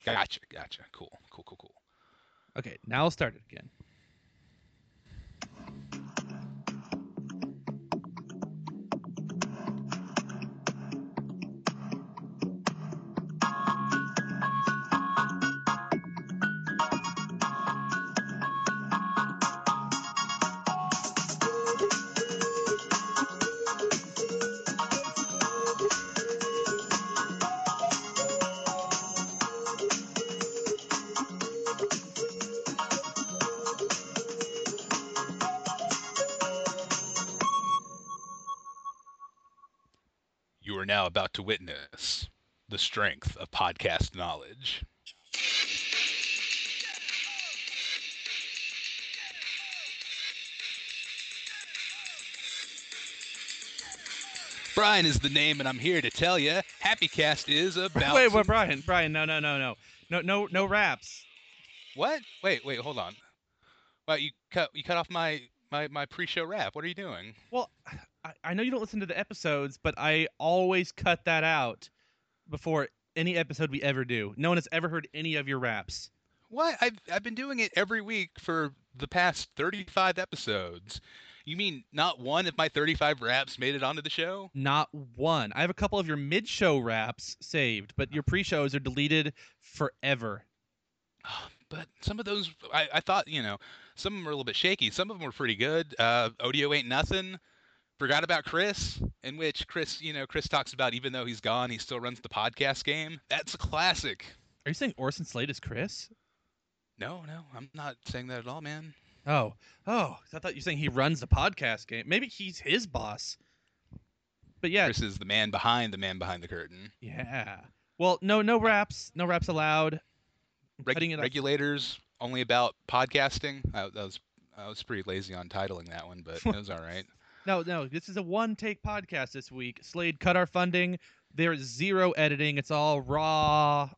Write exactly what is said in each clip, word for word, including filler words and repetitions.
Gotcha, gotcha. Cool, cool, cool, cool. Okay, now I'll start it again. You are now about to witness the strength of podcast knowledge. Brian is the name, and I'm here to tell you, HappyCast is about. Wait, to... wait, Brian, Brian, no, no, no, no, no, no, no raps. What? Wait, wait, hold on. Well, you cut you cut off my my my pre-show rap. What are you doing? Well, I, I know you don't listen to the episodes, but I always cut that out before any episode we ever do. No one has ever heard any of your raps. What? I've I've been doing it every week for the past thirty-five episodes. You mean not one of my thirty-five raps made it onto the show? Not one. I have a couple of your mid-show raps saved, but your pre-shows are deleted forever. But some of those, I, I thought, you know, some of them were a little bit shaky. Some of them were pretty good. Uh, Odio Ain't Nothing. Forgot about Chris, in which Chris, you know, Chris talks about even though he's gone, he still runs the podcast game. That's a classic. Are you saying Orson Slade is Chris? No, no, I'm not saying that at all, man. Oh, oh, I thought you were saying he runs the podcast game. Maybe he's his boss. But yeah, Chris is the man behind the man behind the curtain. yeah. Well, no, no raps, no raps allowed. Reg- Cutting it off. regulators only about podcasting. I, that was I was pretty lazy on titling that one, but it was all right. No, no, this is a one-take podcast this week. Slade cut our funding. There's zero editing. It's all raw,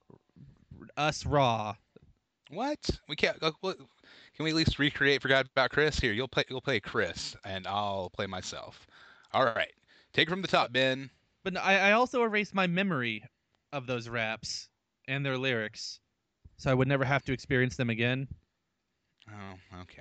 us raw. What? We can't. Uh, what, can we at least recreate Forgot About Chris? Here, you'll play. You'll play Chris, and I'll play myself. All right. Take it from the top, Ben. But no, I, I also erased my memory of those raps and their lyrics, so I would never have to experience them again. Oh, okay.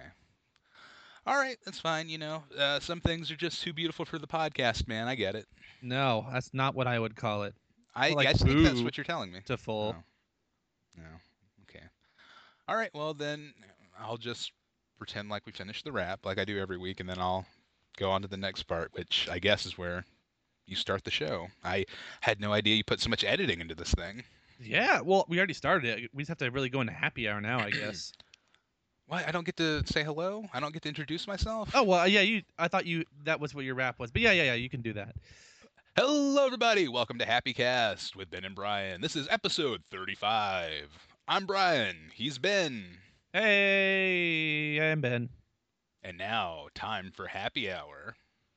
All right, that's fine. You know, uh, some things are just too beautiful for the podcast, man. I get it. No, that's not what I would call it. I, Like I think that's boo what you're telling me. To full. Oh. No. Okay. All right. Well, then I'll just pretend like we finished the rap, like I do every week, and then I'll go on to the next part, which I guess is where you start the show. I had no idea you put so much editing into this thing. Yeah, well, we already started it. We just have to really go into happy hour now, I guess. What? I don't get to say hello? I don't get to introduce myself? Oh, well, yeah, you. I thought you that was what your rap was. But yeah, yeah, yeah, you can do that. Hello, everybody. Welcome to Happy Cast with Ben and Brian. This is episode thirty-five. I'm Brian. He's Ben. Hey, I'm Ben. And now, time for happy hour.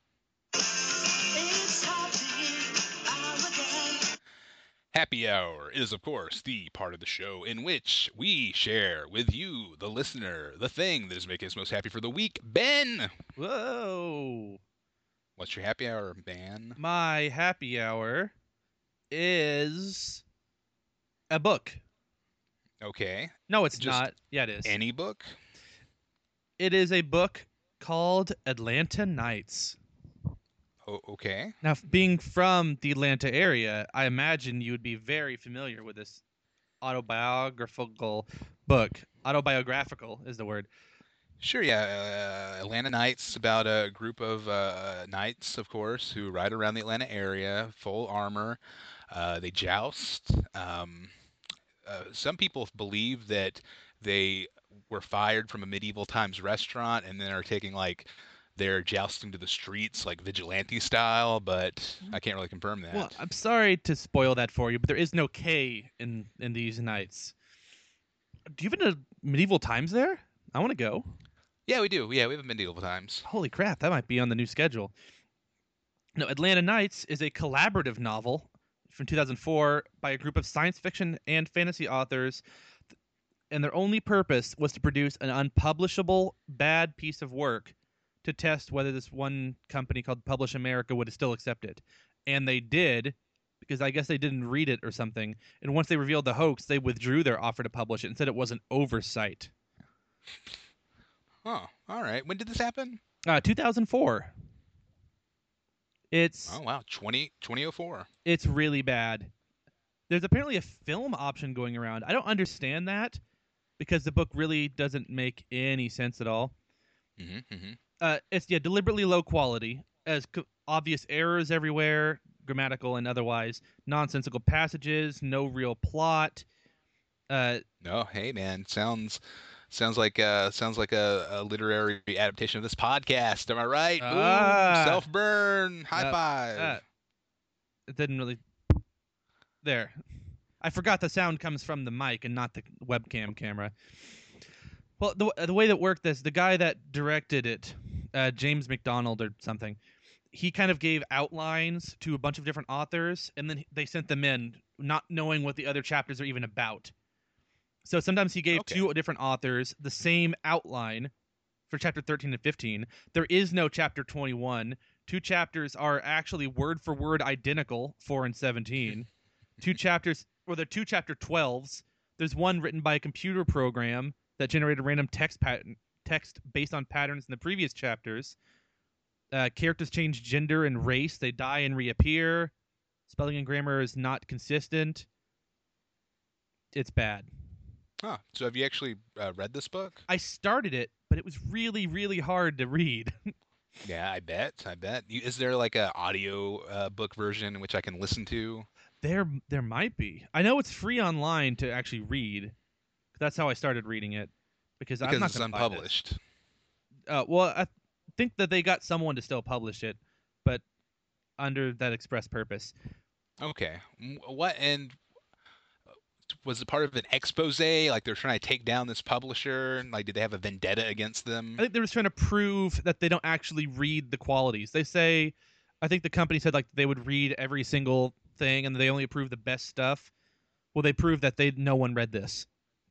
It's happy hour again. Happy Hour is, of course, the part of the show in which we share with you, the listener, the thing that is making us most happy for the week. Ben! Whoa. What's your happy hour, Ben? My happy hour is a book. Okay. No, it's Just not. Yeah, it is. Any book? It is a book called Atlanta Nights. Oh, okay. Now, f- being from the Atlanta area, I imagine you would be very familiar with this autobiographical book. Autobiographical is the word. Sure, yeah. Uh, Atlanta Knights, about a group of uh, knights, of course, who ride around the Atlanta area, full armor. Uh, they joust. Um, uh, some people believe that they were fired from a medieval times restaurant and then are taking, like, their jousting to the streets, like vigilante style, but I can't really confirm that. Well, I'm sorry to spoil that for you, but there is no K in, in these nights. Do you have been to medieval times there? I want to go. Yeah, we do. Yeah, we have medieval times. Holy crap, that might be on the new schedule. No, Atlanta Nights is a collaborative novel from two thousand four by a group of science fiction and fantasy authors, and their only purpose was to produce an unpublishable bad piece of work to test whether this one company called Publish America would still accept it. And they did, because I guess they didn't read it or something. And once they revealed the hoax, they withdrew their offer to publish it and said it was an oversight. Oh, all right. When did this happen? Uh, two thousand four. It's Oh, wow. twenty, twenty oh four. it's really bad. There's apparently a film option going around. I don't understand that because the book really doesn't make any sense at all. Mm-hmm, mm-hmm. Uh, it's yeah, deliberately low quality, as co- obvious errors everywhere, grammatical and otherwise, nonsensical passages, no real plot. Uh, No, hey, man. Sounds sounds like uh sounds like a, a literary adaptation of this podcast. Am I right? Ah. Boom. Self burn. High Yep. five. uh, it didn't really. There, I forgot the sound comes from the mic and not the webcam camera. Well, the the way that worked this, the guy that directed it, uh, James McDonald or something, he kind of gave outlines to a bunch of different authors, and then they sent them in, not knowing what the other chapters are even about. So sometimes he gave Okay. two different authors the same outline for chapter thirteen and fifteen. There is no chapter twenty-one. Two chapters are actually word for word identical, four and seventeen. Two chapters, or they're two chapter twelves. There's one written by a computer program that generated random text pattern, text based on patterns in the previous chapters. Uh, characters change gender and race. They die and reappear. Spelling and grammar is not consistent. It's bad. Huh. So have you actually uh, read this book? I started it, but it was really, really hard to read. Yeah, I bet. I bet. You, is there like a audio uh, book version in which I can listen to? There, there might be. I know it's free online to actually read. That's how I started reading it, because, I'm Because not it's gonna buy this. unpublished. Uh, well, I think that they got someone to still publish it, but under that express purpose. Okay. M- What and was it part of an expose? Like they're trying to take down this publisher? Like, did they have a vendetta against them? I think they were trying to prove that they don't actually read the qualities. They say, I think the company said like they would read every single thing and they only approve the best stuff. Well, they proved that they no one read this.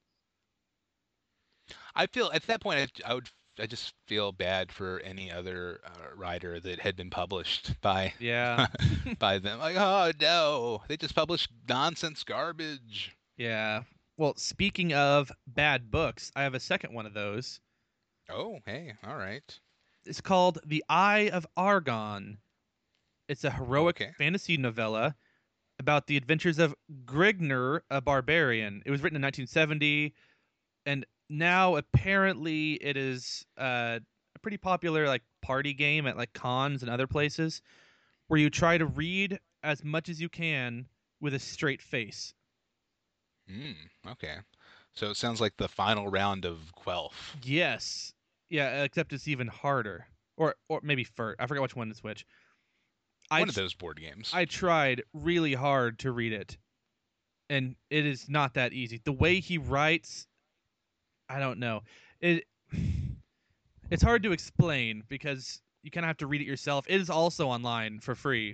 I feel at that point I, I would I just feel bad for any other uh, writer that had been published by Yeah, by them. Like, oh no, they just published nonsense garbage. yeah. Well, speaking of bad books, I have a second one of those. Oh, hey, all right. It's called The Eye of Argon. It's a heroic Okay. fantasy novella about the adventures of Grigner, a barbarian. It was written in nineteen seventy, and now apparently it is uh, a pretty popular like party game at like cons and other places, where you try to read as much as you can with a straight face. Hmm. Okay. So it sounds like the final round of Quelf. Yes, yeah, except it's even harder, or or maybe Furt. I forgot which one is which. I One of tr- those board games. I tried really hard to read it, and it is not that easy. The way he writes, I don't know. It it's hard to explain because you kind of have to read it yourself. It is also online for free,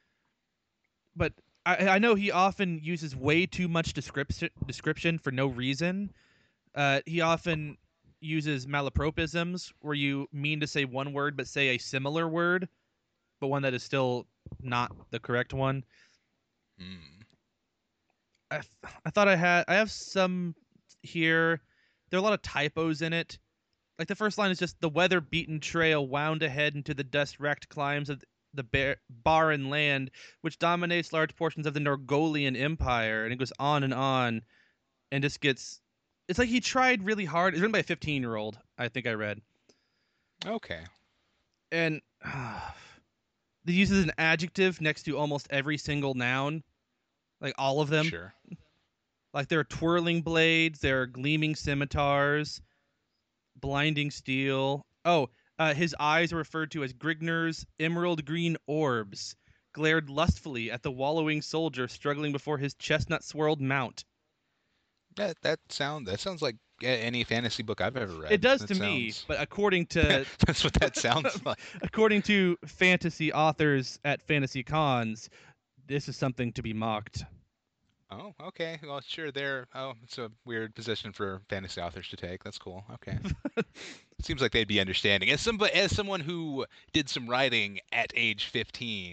but I, I know he often uses way too much description description for no reason. Uh, he often uses malapropisms, where you mean to say one word but say a similar word, but one that is still not the correct one. Hmm. I, th- I thought I had I have some here. There are a lot of typos in it. Like the first line is just the weather-beaten trail wound ahead into the dust-racked climes of the bar- barren land, which dominates large portions of the Norgolian Empire, and it goes on and on, and just gets. It's like he tried really hard. It's written by a fifteen-year-old, I think I read, Okay. and uh, he uses an adjective next to almost every single noun, like all of them. Sure. Like there are twirling blades, there are gleaming scimitars, blinding steel. Oh, uh, his eyes are referred to as Grigner's emerald green orbs, glared lustfully at the wallowing soldier struggling before his chestnut-swirled mount. That that sound that sounds like a- any fantasy book I've ever read. It does That to me, sounds- but according to That's what that sounds like. according to fantasy authors at fantasy cons, this is something to be mocked. Oh, okay. Well, sure. There. Oh, it's a weird position for fantasy authors to take. That's cool. Okay. Seems like they'd be understanding. As some, as someone who did some writing at age fifteen,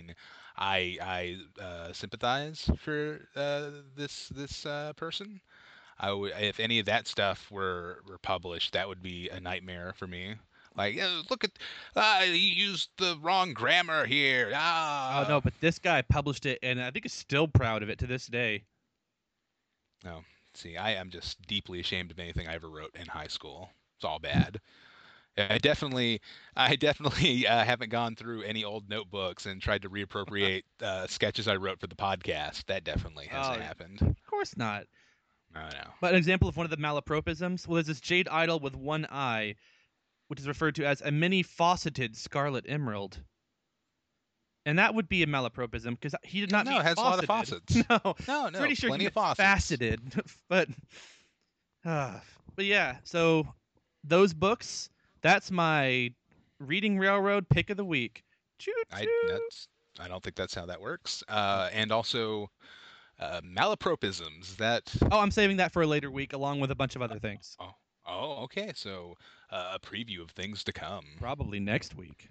I I uh, sympathize for uh, this this uh, person. I w- if any of that stuff were were published, that would be a nightmare for me. Like, "Uh, look at, ah, you used the wrong grammar here. Oh Ah, no, but this guy published it, and I think is still proud of it to this day. no. See, I am just deeply ashamed of anything I ever wrote in high school. It's all bad. I definitely, I definitely uh, haven't gone through any old notebooks and tried to reappropriate uh, sketches I wrote for the podcast. That definitely Oh, hasn't happened. of course not. No, no. But an example of one of the malapropisms, well, there's this jade idol with one eye, which is referred to as a many fauceted scarlet emerald. And that would be a malapropism because he did not No, mean it has a lot of fauceted. faucets. No, No, no, pretty sure plenty he of meant faucets. faceted. but, uh, but yeah, so those books, that's my Reading Railroad pick of the week. Choo I choo. that's I don't think that's how that works. Uh, and also uh, malapropisms. That Oh, I'm saving that for a later week along with a bunch of other things. oh oh okay. So uh, a preview of things to come. Probably next week.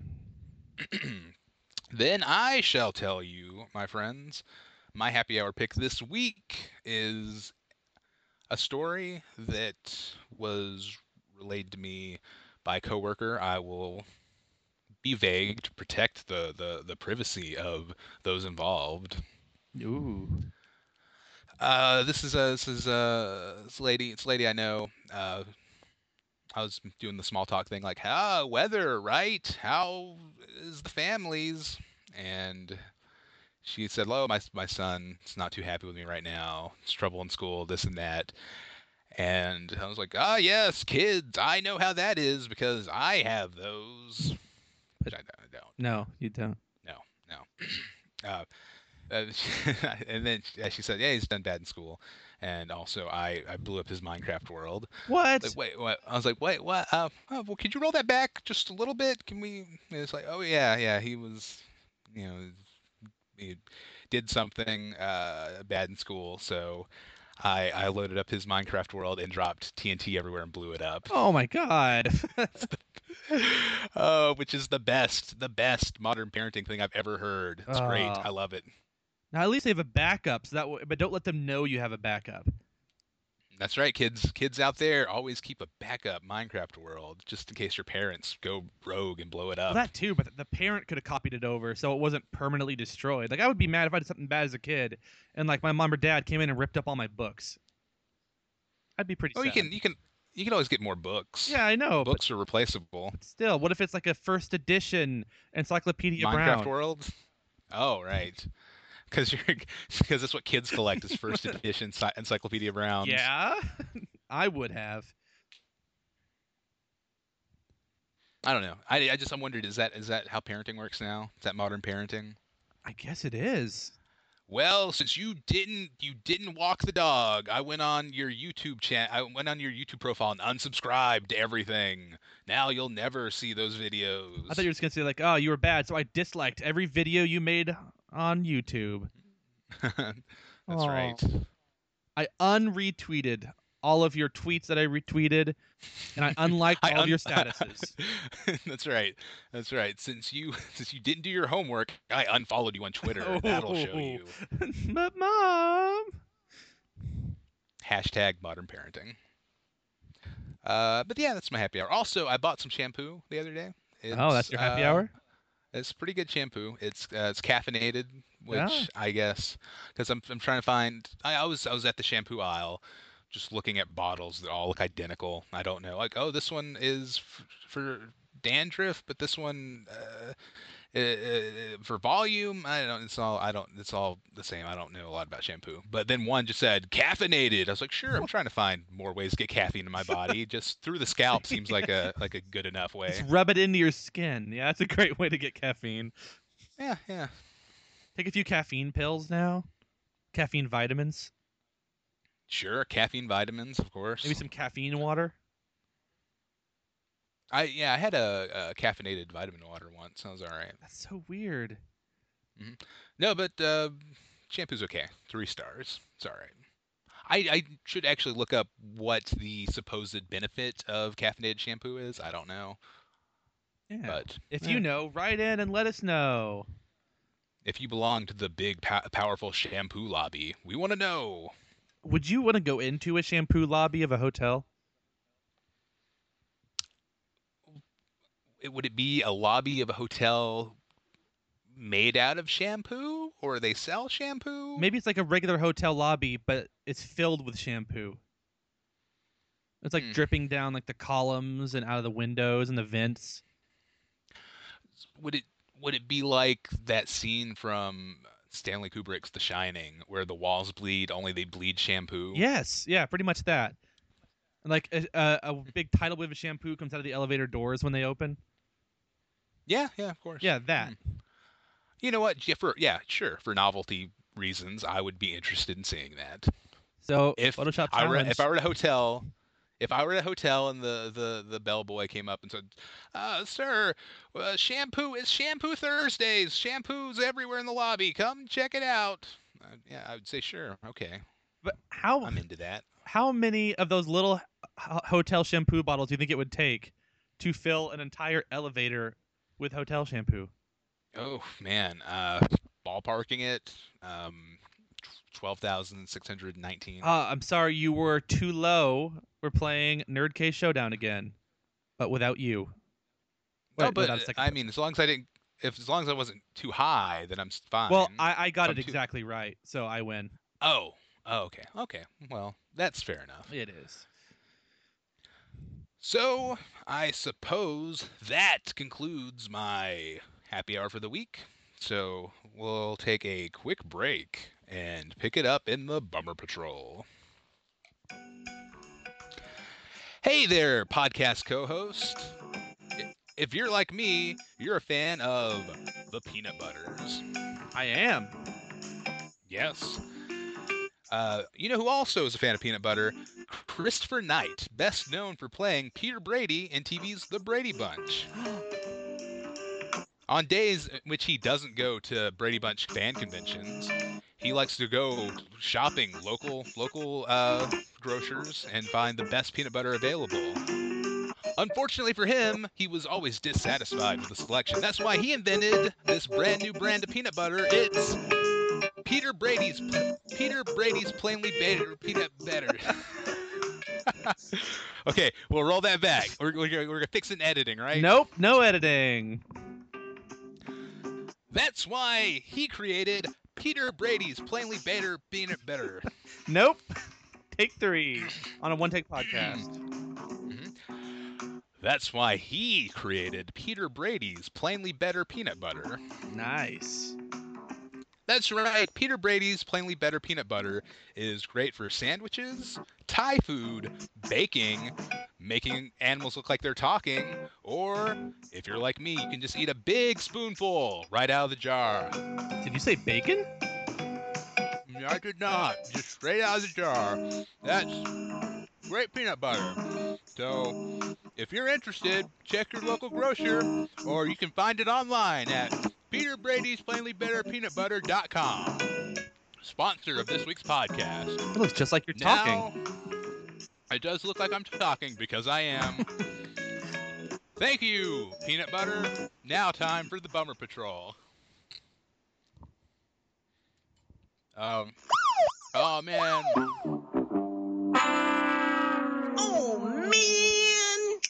Then I shall tell you, my friends, my happy hour pick this week is a story that was relayed to me by a coworker. I will be vague to protect the, the, the privacy of those involved. Ooh. Uh, this is a this is a this lady. It's a lady I know. Uh, I was doing the small talk thing, like, "How weather, right? How is the families?" And she said, "Hello, my my son is not too happy with me right now. It's trouble in school, this and that." And I was like, "Ah, yes, kids. I know how that is because I have those." Which I, I don't. No, you don't. No, no. uh, uh, and then she, she said, "Yeah, he's done bad in school." And also, I, I blew up his Minecraft world. What? Like, wait, what? I was like, wait, what? Uh, oh, well, could you roll that back just a little bit? Can we? And it's like, oh yeah, yeah, he was, you know, he did something uh, bad in school, so I I loaded up his Minecraft world and dropped T N T everywhere and blew it up. Oh my god. Oh, which is the best, the best modern parenting thing I've ever heard. It's great. Oh. I love it. Now at least they have a backup, so that w- but don't let them know you have a backup. That's right, kids. Kids out there, always keep a backup Minecraft world just in case your parents go rogue and blow it Well, up. that too, but the parent could have copied it over so it wasn't permanently destroyed. Like I would be mad if I did something bad as a kid and like my mom or dad came in and ripped up all my books. I'd be pretty Oh, you sad. can you can you can always get more books. Yeah, I know, but Books are replaceable. still, what if it's like a first edition Encyclopedia Minecraft Brown? world. Oh, right. Because you're because that's what kids collect is first edition Ency- Encyclopedia Browns. Yeah, I would have. I don't know. I, I just I'm wondering is that is that how parenting works now? Is that modern parenting? I guess it is. Well, since you didn't you didn't walk the dog, I went on your YouTube chat. I went on your YouTube profile and unsubscribed to everything. Now you'll never see those videos. I thought you were just gonna say like, oh, you were bad, so I disliked every video you made on YouTube. That's Aw. right. I unretweeted all of your tweets that I retweeted, and I unliked I all of un- your statuses. That's right. That's right. Since you since you didn't do your homework, I unfollowed you on Twitter. That'll show you. But mom. Hashtag modern parenting. Uh, but yeah, that's my happy hour. Also, I bought some shampoo the other day. Oh, that's It's, your happy uh, hour? It's pretty good shampoo. It's uh, it's caffeinated, which Yeah. I guess because I'm I'm trying to find. I, I was I was at the shampoo aisle, just looking at bottles that all look identical. I don't know, like, oh, this one is f- for dandruff, but this one uh, uh, uh, for volume. I don't. It's all. I don't. It's all the same. I don't know a lot about shampoo. But then one just said caffeinated. I was like, sure. I'm trying to find more ways to get caffeine in my body. Just through the scalp seems like a like a good enough way. Just rub it into your skin. Yeah, that's a great way to get caffeine. Yeah, yeah. Take a few caffeine pills now. Caffeine vitamins. Sure, caffeine vitamins, of course. Maybe some caffeine water. I yeah, I had a, a caffeinated vitamin water once. That was all right. That's so weird. No, but uh, shampoo's okay. Three stars. It's all right. I, I should actually look up what the supposed benefit of caffeinated shampoo is. I don't know, Yeah. but If eh. you know, write in and let us know. If you belong to the big, po- powerful shampoo lobby, we want to know. Would you want to go into a shampoo lobby of a hotel? Would it be a lobby of a hotel made out of shampoo, or they sell shampoo? Maybe it's like a regular hotel lobby, but it's filled with shampoo. It's like Hmm. dripping down like the columns and out of the windows and the vents. Would it would it be like that scene from Stanley Kubrick's The Shining, where the walls bleed, only they bleed shampoo? Yes, yeah, pretty much that. And like a, a, a big tidal wave of shampoo comes out of the elevator doors when they open. Yeah, yeah, of course. Yeah, that. Hmm. You know what? Yeah, for yeah, sure. For novelty reasons, I would be interested in seeing that. So If Photoshop I were challenge. if I were at a hotel, if I were at a hotel and the the the bellboy came up and said, uh, "Sir, uh, shampoo is Shampoo Thursdays. Shampoo's everywhere in the lobby. Come check it out." Uh, yeah, I would say sure. Okay, But how I'm into that. how many of those little h- hotel shampoo bottles do you think it would take to fill an entire elevator with hotel shampoo? Oh man, uh, ballparking it. Um, twelve thousand six hundred nineteen. Uh, I'm sorry, you were too low. We're playing Nerd Case Showdown again, but without you. Oh, Wait, but without a uh, second. I mean, as long as I didn't, if as long as I wasn't too high, then I'm s- fine. Well, I, I got If it I'm too- exactly right, so I win. Oh, oh, okay, okay. Well, that's fair enough. It is. So, I suppose that concludes my happy hour for the week. So, we'll take a quick break and pick it up in the Bummer Patrol. Hey there, podcast co host. If you're like me, you're a fan of the peanut butters. I am. Yes. Uh, you know who also is a fan of peanut butter? Christopher Knight, best known for playing Peter Brady in T V's The Brady Bunch. On days in which he doesn't go to Brady Bunch fan conventions, he likes to go shopping local local uh, grocers and find the best peanut butter available. Unfortunately for him, he was always dissatisfied with the selection. That's why he invented this brand new brand of peanut butter. It's Peter Brady's Peter Brady's plainly better peanut butter. Okay, we'll roll that back. We're, we're, we're gonna fix it in editing, right? Nope, no editing. That's why he created Peter Brady's plainly better peanut butter. Nope. Take three on a one take podcast. Mhm. That's why he created Peter Brady's plainly better peanut butter. Nice. That's right. Peter Brady's plainly better peanut butter is great for sandwiches, Thai food, baking, making animals look like they're talking, or if you're like me, you can just eat a big spoonful right out of the jar. Did you say bacon? I did not. Just straight out of the jar. That's great peanut butter. So, if you're interested, check your local grocer, or you can find it online at peter brady's plainly better peanut butter dot com. Sponsor of this week's podcast. It looks just like you're talking. Now, it does look like I'm talking because I am. Thank you, peanut butter. Now time for the Bummer Patrol. Um. Oh man. Oh man!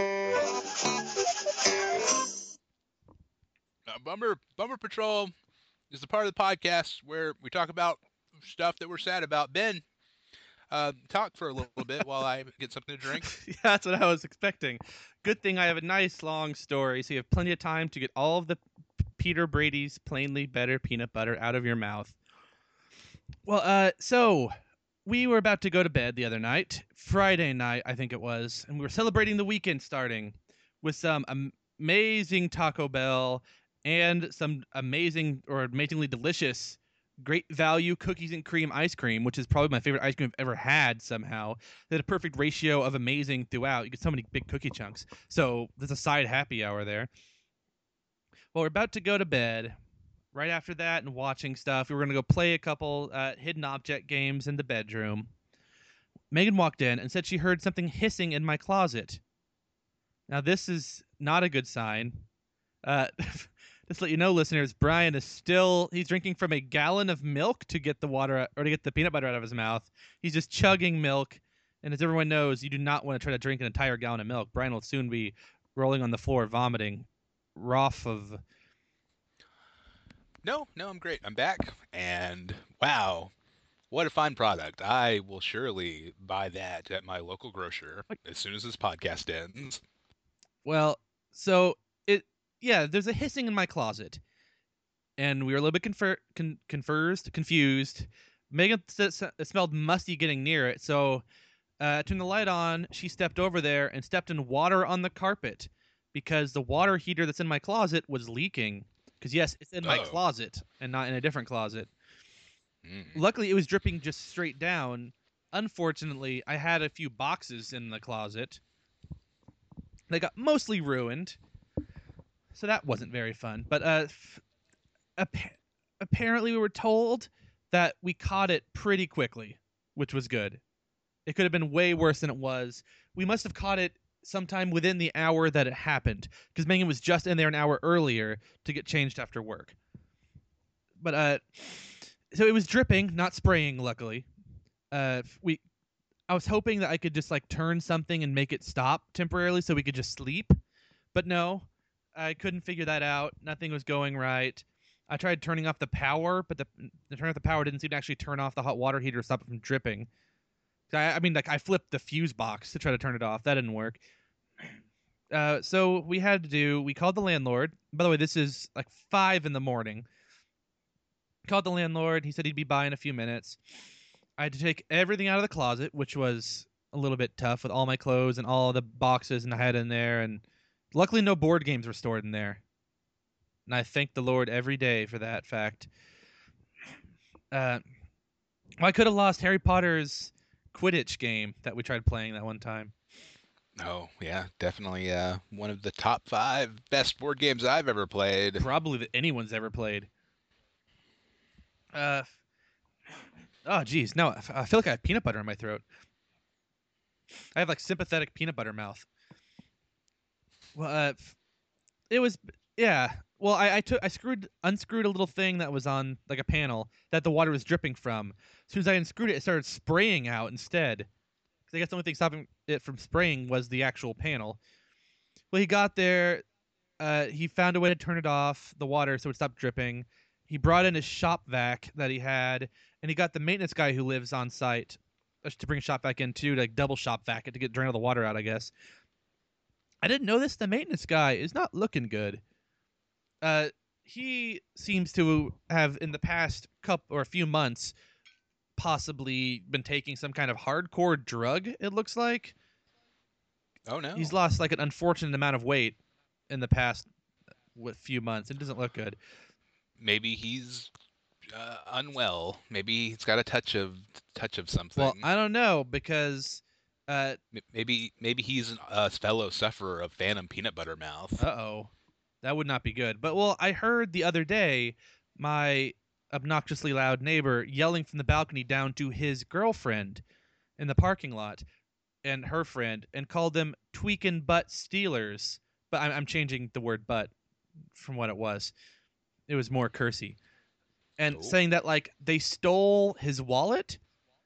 Uh, Bummer Bummer Patrol is the part of the podcast where we talk about stuff that we're sad about. Ben, uh, talk for a little bit while I get something to drink. Yeah, that's what I was expecting. Good thing I have a nice long story, so you have plenty of time to get all of the Peter Brady's plainly better peanut butter out of your mouth. Well, uh, so we were about to go to bed the other night, Friday night, I think it was, and we were celebrating the weekend starting with some am- amazing Taco Bell and some amazing or amazingly delicious great value cookies and cream ice cream, which is probably my favorite ice cream I've ever had somehow. They had a perfect ratio of amazing throughout. You get so many big cookie chunks. So there's a side happy hour there. Well, we're about to go to bed. Right after that and watching stuff, we were going to go play a couple uh, hidden object games in the bedroom. Megan walked in and said she heard something hissing in my closet. Now, this is not a good sign. Uh, Just to let you know, listeners, Brian is still he's drinking from a gallon of milk to get the water out- or to get the peanut butter out of his mouth. He's just chugging milk, and as everyone knows, you do not want to try to drink an entire gallon of milk. Brian will soon be rolling on the floor, vomiting, rough of. No, no, I'm great. I'm back, and wow, what a fine product. I will surely buy that at my local grocer as soon as this podcast ends. Well, so it yeah, there's a hissing in my closet, and we were a little bit confer- con- confused, confused. Megan s- s- it smelled musty getting near it, so uh, turned the light on. She stepped over there and stepped in water on the carpet because the water heater that's in my closet was leaking. Because yes, it's in my Oh. closet and not in a different closet. Mm. Luckily, it was dripping just straight down. Unfortunately, I had a few boxes in the closet. They got mostly ruined, so that wasn't very fun. But uh, f- ap- apparently, we were told that we caught it pretty quickly, which was good. It could have been way worse than it was. We must have caught it sometime within the hour that it happened, because Megan was just in there an hour earlier to get changed after work. But uh, so it was dripping, not spraying. Luckily, uh, we. I was hoping that I could just like turn something and make it stop temporarily so we could just sleep, but no, I couldn't figure that out. Nothing was going right. I tried turning off the power, but the the turn off the power didn't seem to actually turn off the hot water heater to stop it from dripping. I, I mean, like I flipped the fuse box to try to turn it off. That didn't work. Uh, so we had to do. We called the landlord. By the way, this is like five in the morning. Called the landlord. He said he'd be by in a few minutes. I had to take everything out of the closet, which was a little bit tough with all my clothes and all the boxes and I had in there. And luckily, no board games were stored in there. And I thank the Lord every day for that fact. Uh, I could have lost Harry Potter's Quidditch game that we tried playing that one time. Oh, yeah, definitely uh, one of the top five best board games I've ever played. Probably that anyone's ever played. Uh, oh, geez. No, I feel like I have peanut butter in my throat. I have like sympathetic peanut butter mouth. Well, uh, it was, yeah. Well, I, I took, I screwed, unscrewed a little thing that was on like a panel that the water was dripping from. As soon as I unscrewed it, it started spraying out instead. Because I guess the only thing stopping it from spraying was the actual panel. Well, he got there. Uh, he found a way to turn it off, the water, so it stopped dripping. He brought in his shop vac that he had, and he got the maintenance guy who lives on site uh, to bring shop vac in too, to like double shop vac it to get drain all the water out, I guess. I didn't know this. The maintenance guy is not looking good. Uh, he seems to have in the past couple or a few months possibly been taking some kind of hardcore drug. It looks like Oh, no. he's lost like an unfortunate amount of weight in the past what, few months. It doesn't look good. Maybe he's uh, unwell. Maybe he's got a touch of touch of something. Well, I don't know because uh M- Maybe maybe he's a fellow sufferer of phantom peanut butter mouth. uh oh, that would not be good. But well, I heard the other day my obnoxiously loud neighbor yelling from the balcony down to his girlfriend in the parking lot and her friend and called them tweakin' butt stealers. But I'm, I'm changing the word butt from what it was. It was more cursy. And Oh. saying that like they stole his wallet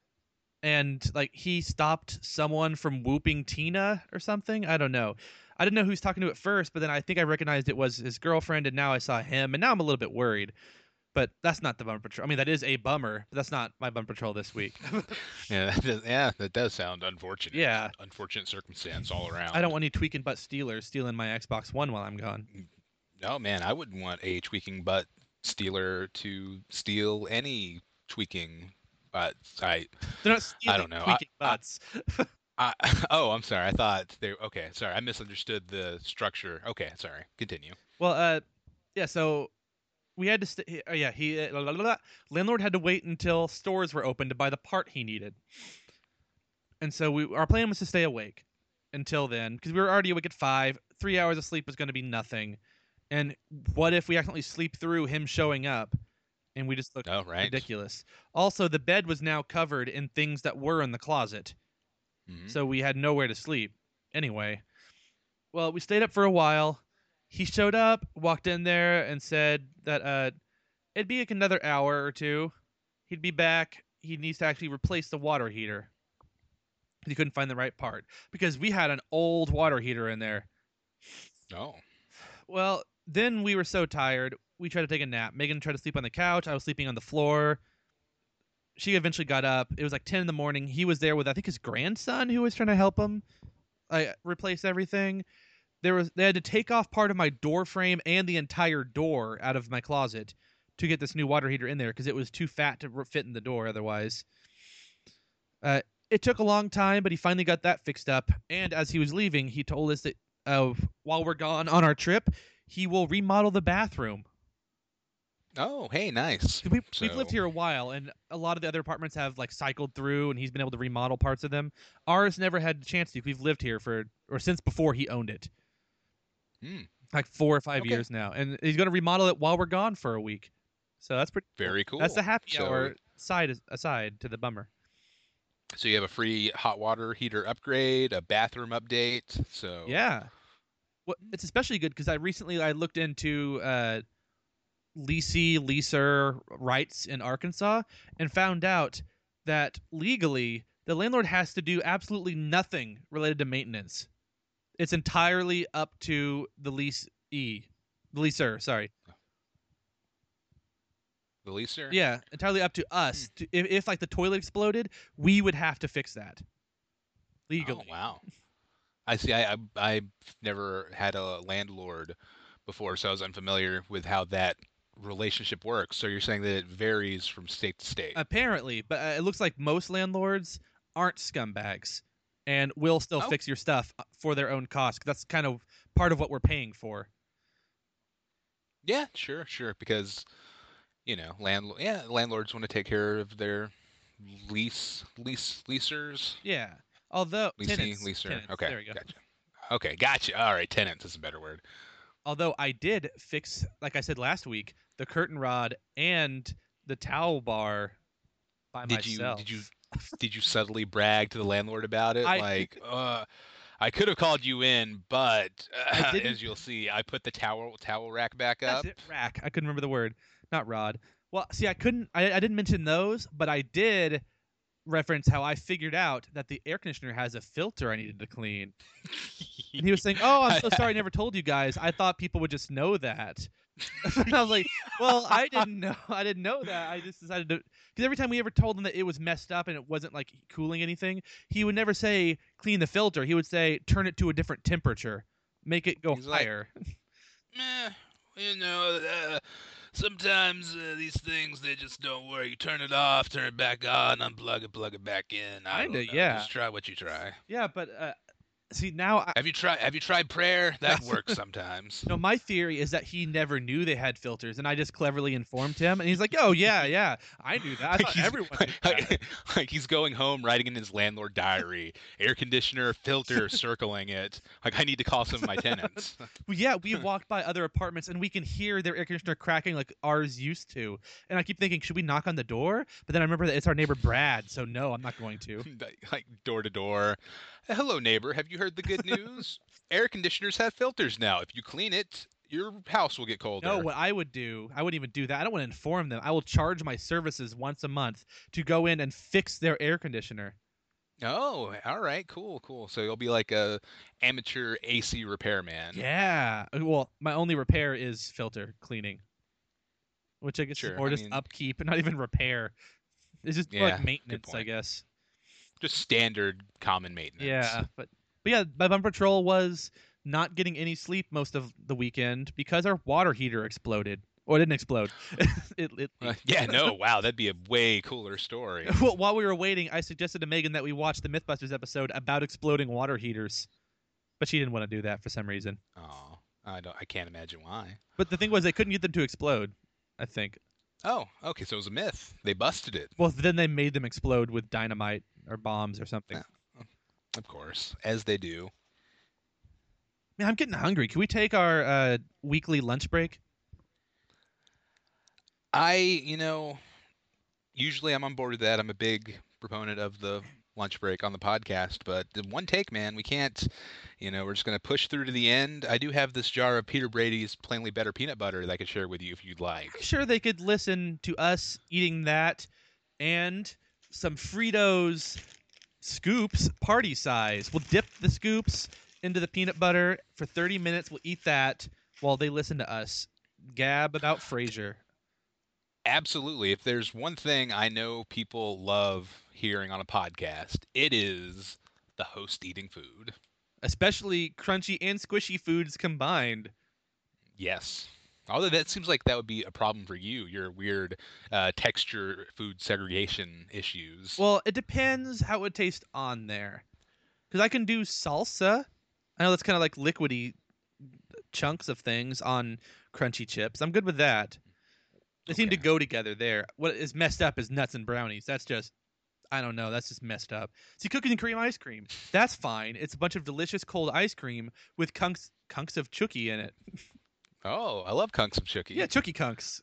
and like he stopped someone from whooping Tina or something. I don't know. I didn't know who he was talking to at first, but then I think I recognized it was his girlfriend, and now I saw him, and now I'm a little bit worried. But that's not the bumper patrol. I mean, that is a bummer, but that's not my bumper patrol this week. Yeah, that does, yeah, that does sound unfortunate. Yeah. Unfortunate circumstance all around. I don't want any tweaking butt stealers stealing my Xbox One while I'm gone. No, man, I wouldn't want a tweaking butt stealer to steal any tweaking butts. I, They're not stealing I don't know. I- tweaking I- butts. I, oh, I'm sorry. I thought they. Okay, sorry. I misunderstood the structure. Okay, sorry. Continue. Well, uh, yeah. So we had to. St- oh, yeah. He uh, la- la- la- la. landlord had to wait until stores were open to buy the part he needed, and so we our plan was to stay awake until then because we were already awake at five. Three hours of sleep was going to be nothing, and what if we accidentally sleep through him showing up, and we just looked Oh, right. ridiculous. Also, the bed was now covered in things that were in the closet. Mhm. So we had nowhere to sleep. Anyway, well, we stayed up for a while. he showed up, walked in there, and said that uh, it'd be like another hour or two. He'd be back. He needs to actually replace the water heater. He couldn't find the right part because we had an old water heater in there. Oh. Well, then we were so tired, we tried to take a nap. Megan tried to sleep on the couch. I was sleeping on the floor. She eventually got up. It was like ten in the morning. He was there with, I think, his grandson who was trying to help him uh, replace everything. There was They had to take off part of my door frame and the entire door out of my closet to get this new water heater in there because it was too fat to fit in the door otherwise. Uh, it took a long time, but he finally got that fixed up. And as he was leaving, he told us that uh, while we're gone on our trip, he will remodel the bathroom. Oh, hey, nice. We, so... We've lived here a while, and a lot of the other apartments have like cycled through, and he's been able to remodel parts of them. Ours never had the chance to. We've lived here for or since before he owned it, hmm. like four or five okay. years now, and he's going to remodel it while we're gone for a week. So that's pretty very cool. That's the happy so... hour side aside to the bummer. So you have a free hot water heater upgrade, a bathroom update. So yeah, well, it's especially good because I recently I looked into uh, leasee leaser rights in Arkansas and found out that legally the landlord has to do absolutely nothing related to maintenance. It's entirely up to the leasee, the leaser. Sorry. The leaser? Yeah, entirely up to us. Hmm. To, if, if like the toilet exploded, we would have to fix that legally. Oh, wow. I see. I, I I've never had a landlord before, so I was unfamiliar with how that relationship works. So you're saying that it varies from state to state? Apparently, but uh, it looks like most landlords aren't scumbags and will still oh. fix your stuff for their own cost. That's kind of part of what we're paying for. Yeah, sure, sure. Because you know, landlord, yeah, landlords want to take care of their lease, lease, leasers. Yeah. Although Leasing, tenants, leaser. tenants, Okay, there we go. Gotcha. Okay, gotcha. All right, tenants is a better word. Although I did fix, like I said last week, the curtain rod and the towel bar by did myself. You, did you did you subtly brag to the landlord about it? I, like, uh, I could have called you in, but uh, as you'll see, I put the towel towel rack back up. That's it, rack. I couldn't remember the word. Not rod. Well, see, I couldn't. I, I didn't mention those, but I did reference how I figured out that the air conditioner has a filter I needed to clean. And he was saying, "Oh, I'm so sorry, I never told you guys. I thought people would just know that." And I was like, "Well, I didn't know. I didn't know that. I just decided to." Because every time we ever told him that it was messed up and it wasn't like cooling anything, he would never say clean the filter. He would say turn it to a different temperature, make it go He's higher. Like, Meh, you know. Uh... Sometimes uh, these things, they just don't work. You turn it off, turn it back on, unplug it, plug it back in. I Kinda, don't know. yeah. Just try what you try. Yeah, but uh, see now. I... Have you tried? Have you tried prayer? That works sometimes. No, my theory is that he never knew they had filters, and I just cleverly informed him, and he's like, "Oh yeah, yeah, I knew that. I like thought everyone like, knew that." Like, like he's going home, writing in his landlord diary, air conditioner filter, circling it. Like I need to call some of my tenants. Well, yeah, we walked by other apartments, and we can hear their air conditioner cracking like ours used to. And I keep thinking, should we knock on the door? But then I remember that it's our neighbor Brad, so no, I'm not going to. Like door to door. Hello, neighbor. Have you heard the good news? Air conditioners have filters now. If you clean it, your house will get colder. No, what I would do, I wouldn't even do that. I don't want to inform them. I will charge my services once a month to go in and fix their air conditioner. Oh, all right, cool, cool. So you'll be like a amateur A C repairman. Yeah. Well, my only repair is filter cleaning, which I guess sure, is more I just mean, upkeep and not even repair. It's just yeah, more like maintenance, I guess. Just standard common maintenance. Yeah, but but yeah, my bum patrol was not getting any sleep most of the weekend because our water heater exploded. Or it didn't explode. it, it, uh, yeah, no, wow, that'd be a way cooler story. Well, while we were waiting, I suggested to Megan that we watch the Mythbusters episode about exploding water heaters, but she didn't want to do that for some reason. Oh, I don't. I can't imagine why. But the thing was, they couldn't get them to explode, I think. Oh, okay, so it was a myth. They busted it. Well, then they made them explode with dynamite or bombs or something. Yeah, of course, as they do. Man, I'm getting hungry. Can we take our uh, weekly lunch break? I, you know, usually I'm on board with that. I'm a big proponent of the lunch break on the podcast, but the one take, man, we can't, you know, we're just going to push through to the end. I do have this jar of Peter Brady's Plainly Better peanut butter that I could share with you if you'd like. I'm sure they could listen to us eating that and some Fritos scoops, party size. We'll dip the scoops into the peanut butter for thirty minutes. We'll eat that while they listen to us gab about Frasier. Absolutely. If there's one thing I know people love hearing on a podcast, it is the host eating food. Especially crunchy and squishy foods combined. Yes. Although that seems like that would be a problem for you, your weird uh, texture food segregation issues. Well, it depends how it would taste on there. Because I can do salsa. I know that's kind of like liquidy chunks of things on crunchy chips. I'm good with that. They seem to Okay. go together there. What is messed up is nuts and brownies. That's just, I don't know. That's just messed up. See, cookies and cream ice cream. That's fine. It's a bunch of delicious cold ice cream with kunks, kunks of chooky in it. Oh, I love Kunks of Chookie. Yeah, chooky kunks.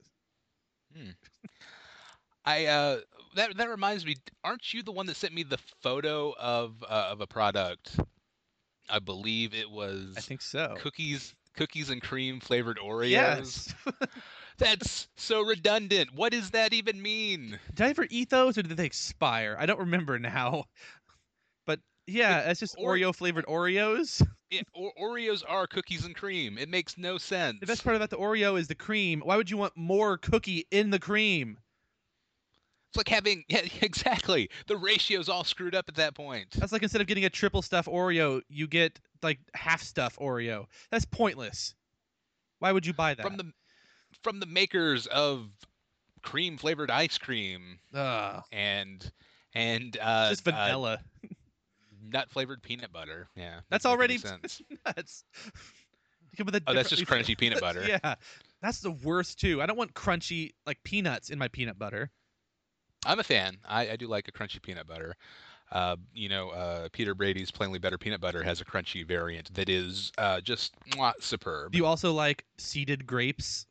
I uh that that reminds me, aren't you the one that sent me the photo of uh, of a product? I believe it was I think so. cookies cookies and cream flavored Oreos. Yes. That's so redundant. What does that even mean? Did I ever eat those or did they expire? I don't remember now. But yeah, that's just or- Oreo flavored Oreos. It, or, Oreos are cookies and cream. It makes no sense. The best part about the Oreo is the cream. Why would you want more cookie in the cream? It's like having yeah, exactly. The ratio's all screwed up at that point. That's like instead of getting a triple stuff Oreo, you get like half stuff Oreo. That's pointless. Why would you buy that? From the from the makers of cream flavored ice cream Ugh, and and uh, just vanilla. uh, nut flavored peanut butter. Yeah, That's doesn't make already any sense. nuts. You come with a Oh, that's just differently- crunchy peanut butter. Yeah, that's the worst too. I don't want crunchy like peanuts in my peanut butter. I'm a fan. I, I do like a crunchy peanut butter. Uh, you know, uh, Peter Brady's Plainly Better peanut butter has a crunchy variant that is uh, just mwah, superb. Do you also like seeded grapes?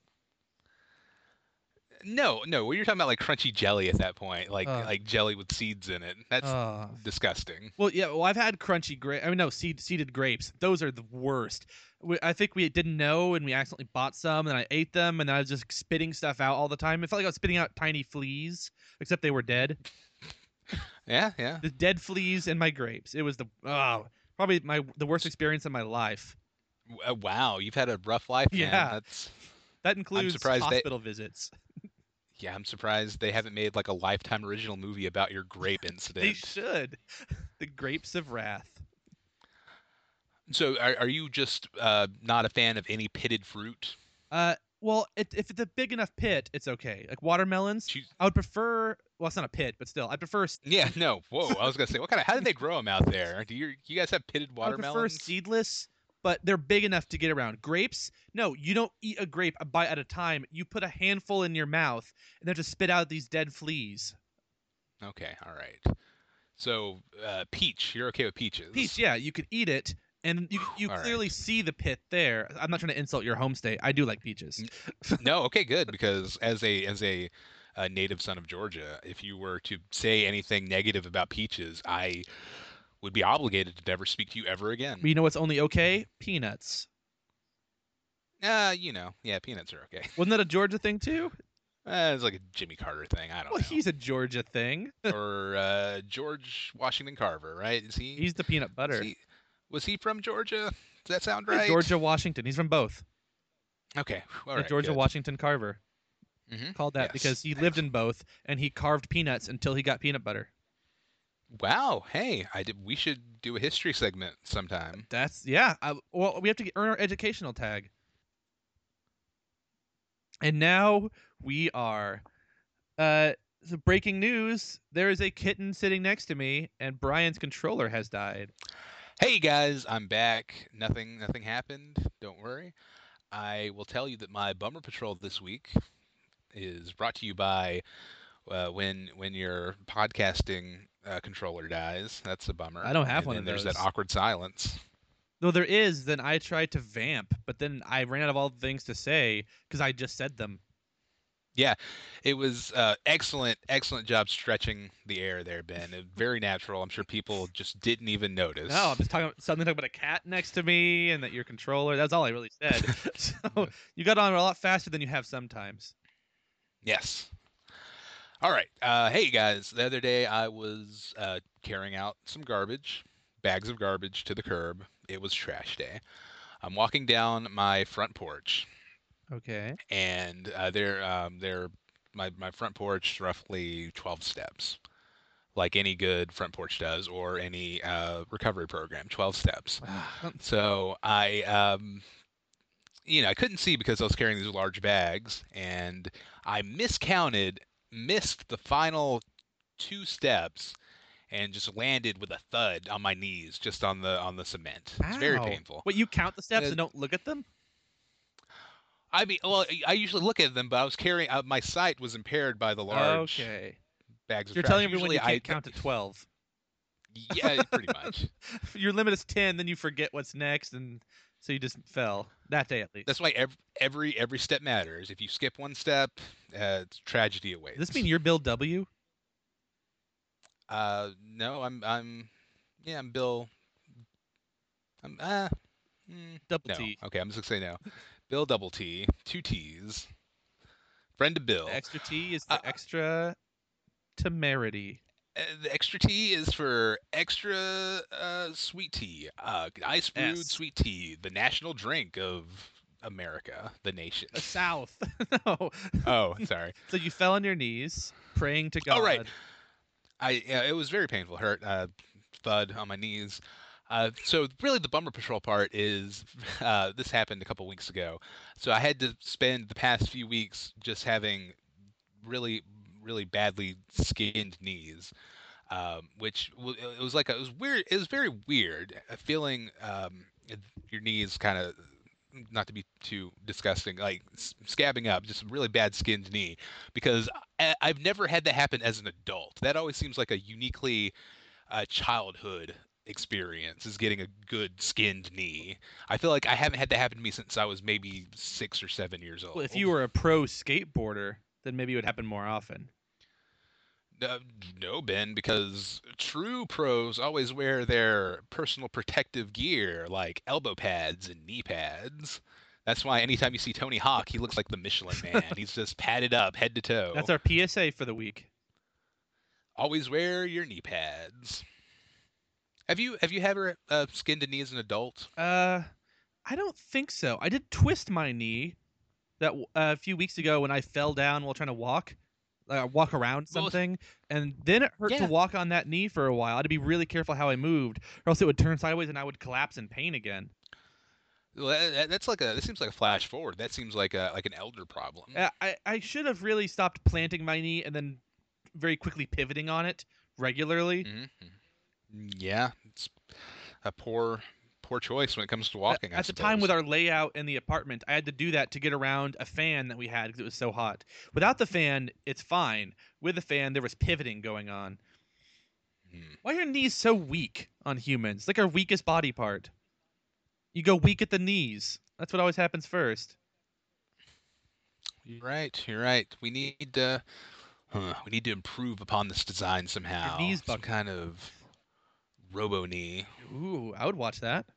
No, no, you're talking about like crunchy jelly at that point, like Ugh. like jelly with seeds in it. That's Ugh. disgusting. Well, yeah. Well, I've had crunchy grape. I mean, no, seed seeded grapes. Those are the worst. We, I think we didn't know, and we accidentally bought some, and I ate them, and I was just spitting stuff out all the time. It felt like I was spitting out tiny fleas, except they were dead. Yeah, yeah. The dead fleas in my grapes. It was the oh, probably my the worst experience of my life. W- uh, Wow, you've had a rough life, man. Yeah. That's That includes surprised they- hospital visits. yeah. I'm surprised they haven't made like a Lifetime original movie about your grape incident. They should. The grapes of wrath. So, are, are you just uh, not a fan of any pitted fruit? Uh, well, it, if it's a big enough pit, it's okay. Like watermelons, Choose- I would prefer. Well, it's not a pit, but still, I prefer. s- Yeah, no. Whoa, I was gonna say, what kind of? How do they grow them out there? Do you you guys have pitted I would prefer watermelons? seedless, but they're big enough to get around. Grapes, no, you don't eat a grape a bite at a time. You put a handful in your mouth, and then just spit out these dead fleas. Okay, all right. So, uh, peach, you're okay with peaches? Peach, yeah, you could eat it, and you you All right. clearly see the pit there. I'm not trying to insult your home state. I do like peaches. No, okay, good. Because as a as a, a native son of Georgia, if you were to say anything negative about peaches, I would be obligated to never speak to you ever again. But you know what's only okay? Peanuts. Uh, you know, yeah, peanuts are okay. Wasn't that a Georgia thing too? Uh, it's like a Jimmy Carter thing. I don't Well, know. he's a Georgia thing. or uh, George Washington Carver, right? Is he? He's the peanut was butter. he, was he from Georgia? Does that sound Yeah, right? Georgia Washington. He's from both. Okay. All Yeah, right. Georgia good. Washington Carver. Mhm. Called that Yes. because he lived in both, and he carved peanuts until he got peanut butter. Wow. Hey, I did. We should do a history segment sometime. That's yeah. I, well, we have to get, earn our educational tag. And now we are. Uh, so breaking news: there is a kitten sitting next to me, and Brian's controller has died. Hey guys, I'm back. Nothing. Nothing happened. Don't worry. I will tell you that my bummer patrol this week is brought to you by uh, when when your podcasting uh, controller dies. That's a bummer. I don't have And one then of there's those. that awkward silence. Though there is, then I tried to vamp, but then I ran out of all the things to say because I just said them. Yeah, it was uh, excellent, excellent job stretching the air there, Ben. It, very natural. I'm sure people just didn't even No, notice. I'm just talking suddenly talking about a cat next to me and that your controller. That's all I really said. So you got on a lot faster than you have sometimes. Yes. All right. Uh, hey guys, the other day I was uh, carrying out some garbage, bags of garbage to the curb. It was trash day. I'm walking down my front porch, Okay. and uh, there, um, there, my my front porch roughly twelve steps, like any good front porch does, or any uh, recovery program, twelve steps. So I, um, you know, I couldn't see because I was carrying these large bags, and I miscounted, missed the final two steps, and just landed with a thud on my knees, just on the on the cement. It's very Ow. painful. Wait, you count the steps Uh, and don't look at them? I mean, well, I usually look at them, but I was carrying. Uh, my sight was impaired by the large Okay. bags of You're trash. telling everyone Usually, you I can't count to twelve. yeah, pretty much. Your limit is ten, then you forget what's next, and so you just fell. That day, at least. That's why every every every step matters. If you skip one step, uh, it's tragedy awaits. Does this mean you're Bill W? Uh, no, I'm I'm yeah, I'm Bill. I'm uh, mm, Double no. T. Okay, I'm just gonna say no. Bill Double T, two T's. Friend of Bill. The extra T is Uh, the extra temerity. uh, the extra T is for extra uh, sweet tea. Uh, ice brewed S. sweet tea, the national drink of America, the nation. The South. No. Oh, sorry. So you fell on your knees, praying to God. Oh, right. I yeah, it was very painful. Hurt, uh, thud on my knees. Uh, so really, the bummer patrol part is uh, this happened a couple weeks ago. So I had to spend the past few weeks just having really, really badly skinned knees, um, which w- it was like a, it was weird. It was very weird uh, feeling um, your knees kind of, not to be too disgusting, like s- scabbing up, just a really bad skinned knee, because I, I've never had that happen as an adult. That always seems like a uniquely uh, childhood experience, is getting a good skinned knee. I feel like I haven't had that happen to me since I was maybe six or seven years old. Well, if you were a pro skateboarder, then maybe it would happen more often. Uh, no, Ben, because true pros always wear their personal protective gear like elbow pads and knee pads. That's why anytime you see Tony Hawk, he looks like the Michelin Man. He's just padded up head to toe. That's our P S A for the week. Always wear your knee pads. Have you have you ever uh, skinned a knee as an adult? Uh, I don't think so. I did twist my knee that uh, a few weeks ago when I fell down while trying to walk, uh, walk around Well, something, and then it hurt to yeah. walk on that knee for a while. I had to be really careful how I moved, or else it would turn sideways and I would collapse in pain again. Well, that, that- that's like a. That seems like a flash forward. That seems like a like an elder problem. Uh, I I should have really stopped planting my knee and then very quickly pivoting on it regularly. Mm-hmm. Yeah, it's a poor poor choice when it comes to walking. At, I at the time, suppose. with our layout in the apartment, I had to do that to get around a fan that we had because it was so hot. Without the fan, it's fine. With the fan, there was pivoting going on. Hmm. Why are your knees so weak on humans? It's like our weakest body part. You go weak at the knees. That's what always happens first. You're right. You're right. We need to. Huh, we need to improve upon this design somehow. knees Some buckle. kind of robo knee. Ooh, I would watch that.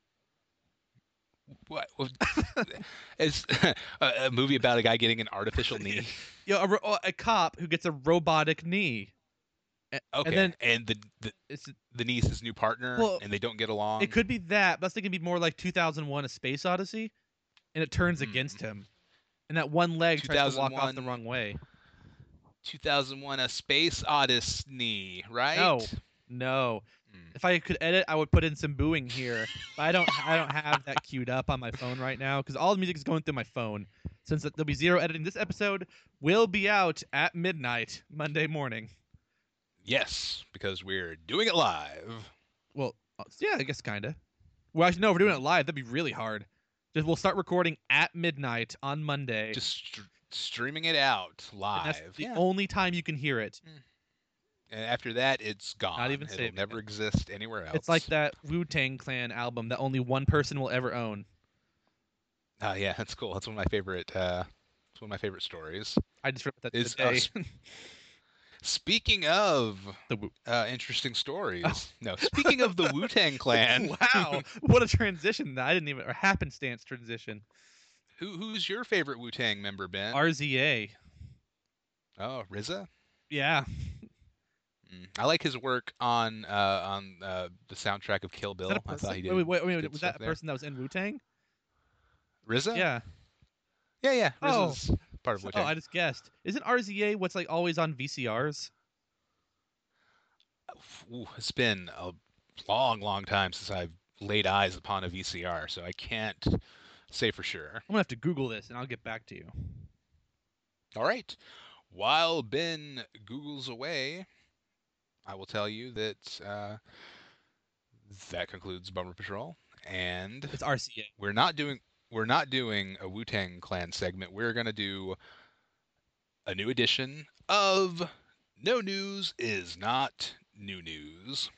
What? what- It's a, a movie about a guy getting an artificial knee. Yeah, a, ro- a cop who gets a robotic knee. A- Okay. And then And the the, it's, the niece his new partner, Well, and they don't get along. it could be that, but I was thinking it'd be more like two thousand one: A Space Odyssey, and it turns Hmm. against him, and that one leg tries to walk off the two thousand one wrong way. two thousand one, A Space Odyssey, right? No, no. Hmm. If I could edit, I would put in some booing here, but I don't. I don't have that queued up on my phone right now because all the music is going through my phone. Since there'll be zero editing, this episode will be out at midnight Monday morning. Yes, because we're doing it live. Well, uh, yeah, I guess kinda. Well, actually, no, we're doing it live. That'd be really hard. Just we'll start recording at midnight on Monday. Just str- streaming it out and live. that's the Yeah. only time you can hear it. And after that, it's gone. even It'll saving never it. exist anywhere else. It's like that Wu-Tang Clan album that only one person will ever own. Oh yeah, that's cool. That's one of my favorite uh, It's one of my favorite stories. I just read that Is the other us. day. Speaking of The Wu- uh, interesting stories. Oh. No, speaking of the Wu-Tang Clan. Wow, what a transition! I didn't even or happenstance transition. who who's your favorite Wu-Tang member, Ben? R Z A. Oh, R Z A? Yeah. Mm. I like his work on uh, on uh, the soundtrack of Kill Is Bill. that a I person? thought he Wait, did wait, wait, wait, good was stuff that a there. person that was in Wu Tang? R Z A? Yeah. Yeah, yeah. Oh. R Z A's part of So- Wu-Tang. oh, I just guessed. Isn't R Z A what's like always on V C Rs? Ooh, it's been a long, long time since I've laid eyes upon a V C R, so I can't say for sure. I'm gonna have to Google this and I'll get back to you. All right. While Ben Googles away, I will tell you that uh, that concludes Bummer Patrol, and It's R C A. we're not doing we're not doing a Wu-Tang Clan segment. We're gonna do a new edition of No News is Not New News.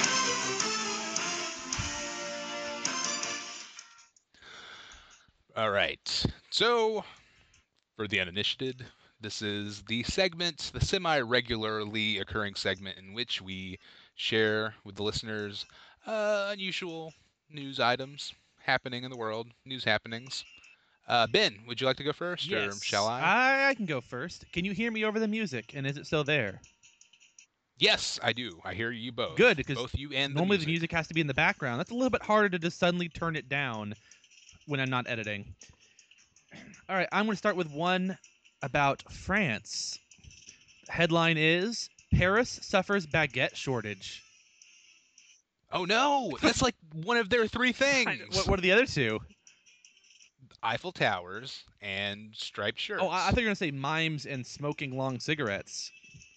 All right. So, for the uninitiated, this is the segment, the semi-regularly occurring segment in which we share with the listeners uh, unusual news items happening in the world, news happenings. Uh, Ben, would you like to go first, or Yes. shall I? I? I can go first. Can you hear me over the music? And is it still there? Yes, I do. I hear you both. Good, because both you and Normally the the music has to be in the background. That's a little bit harder to just suddenly turn it down when I'm not editing. All right, I'm going to start with one about France. Headline is Paris suffers baguette shortage. Oh no, that's like one of their three things. I- what, what are the other two? Eiffel Towers and striped shirts. Oh, I, I thought you were going to say mimes and smoking long cigarettes.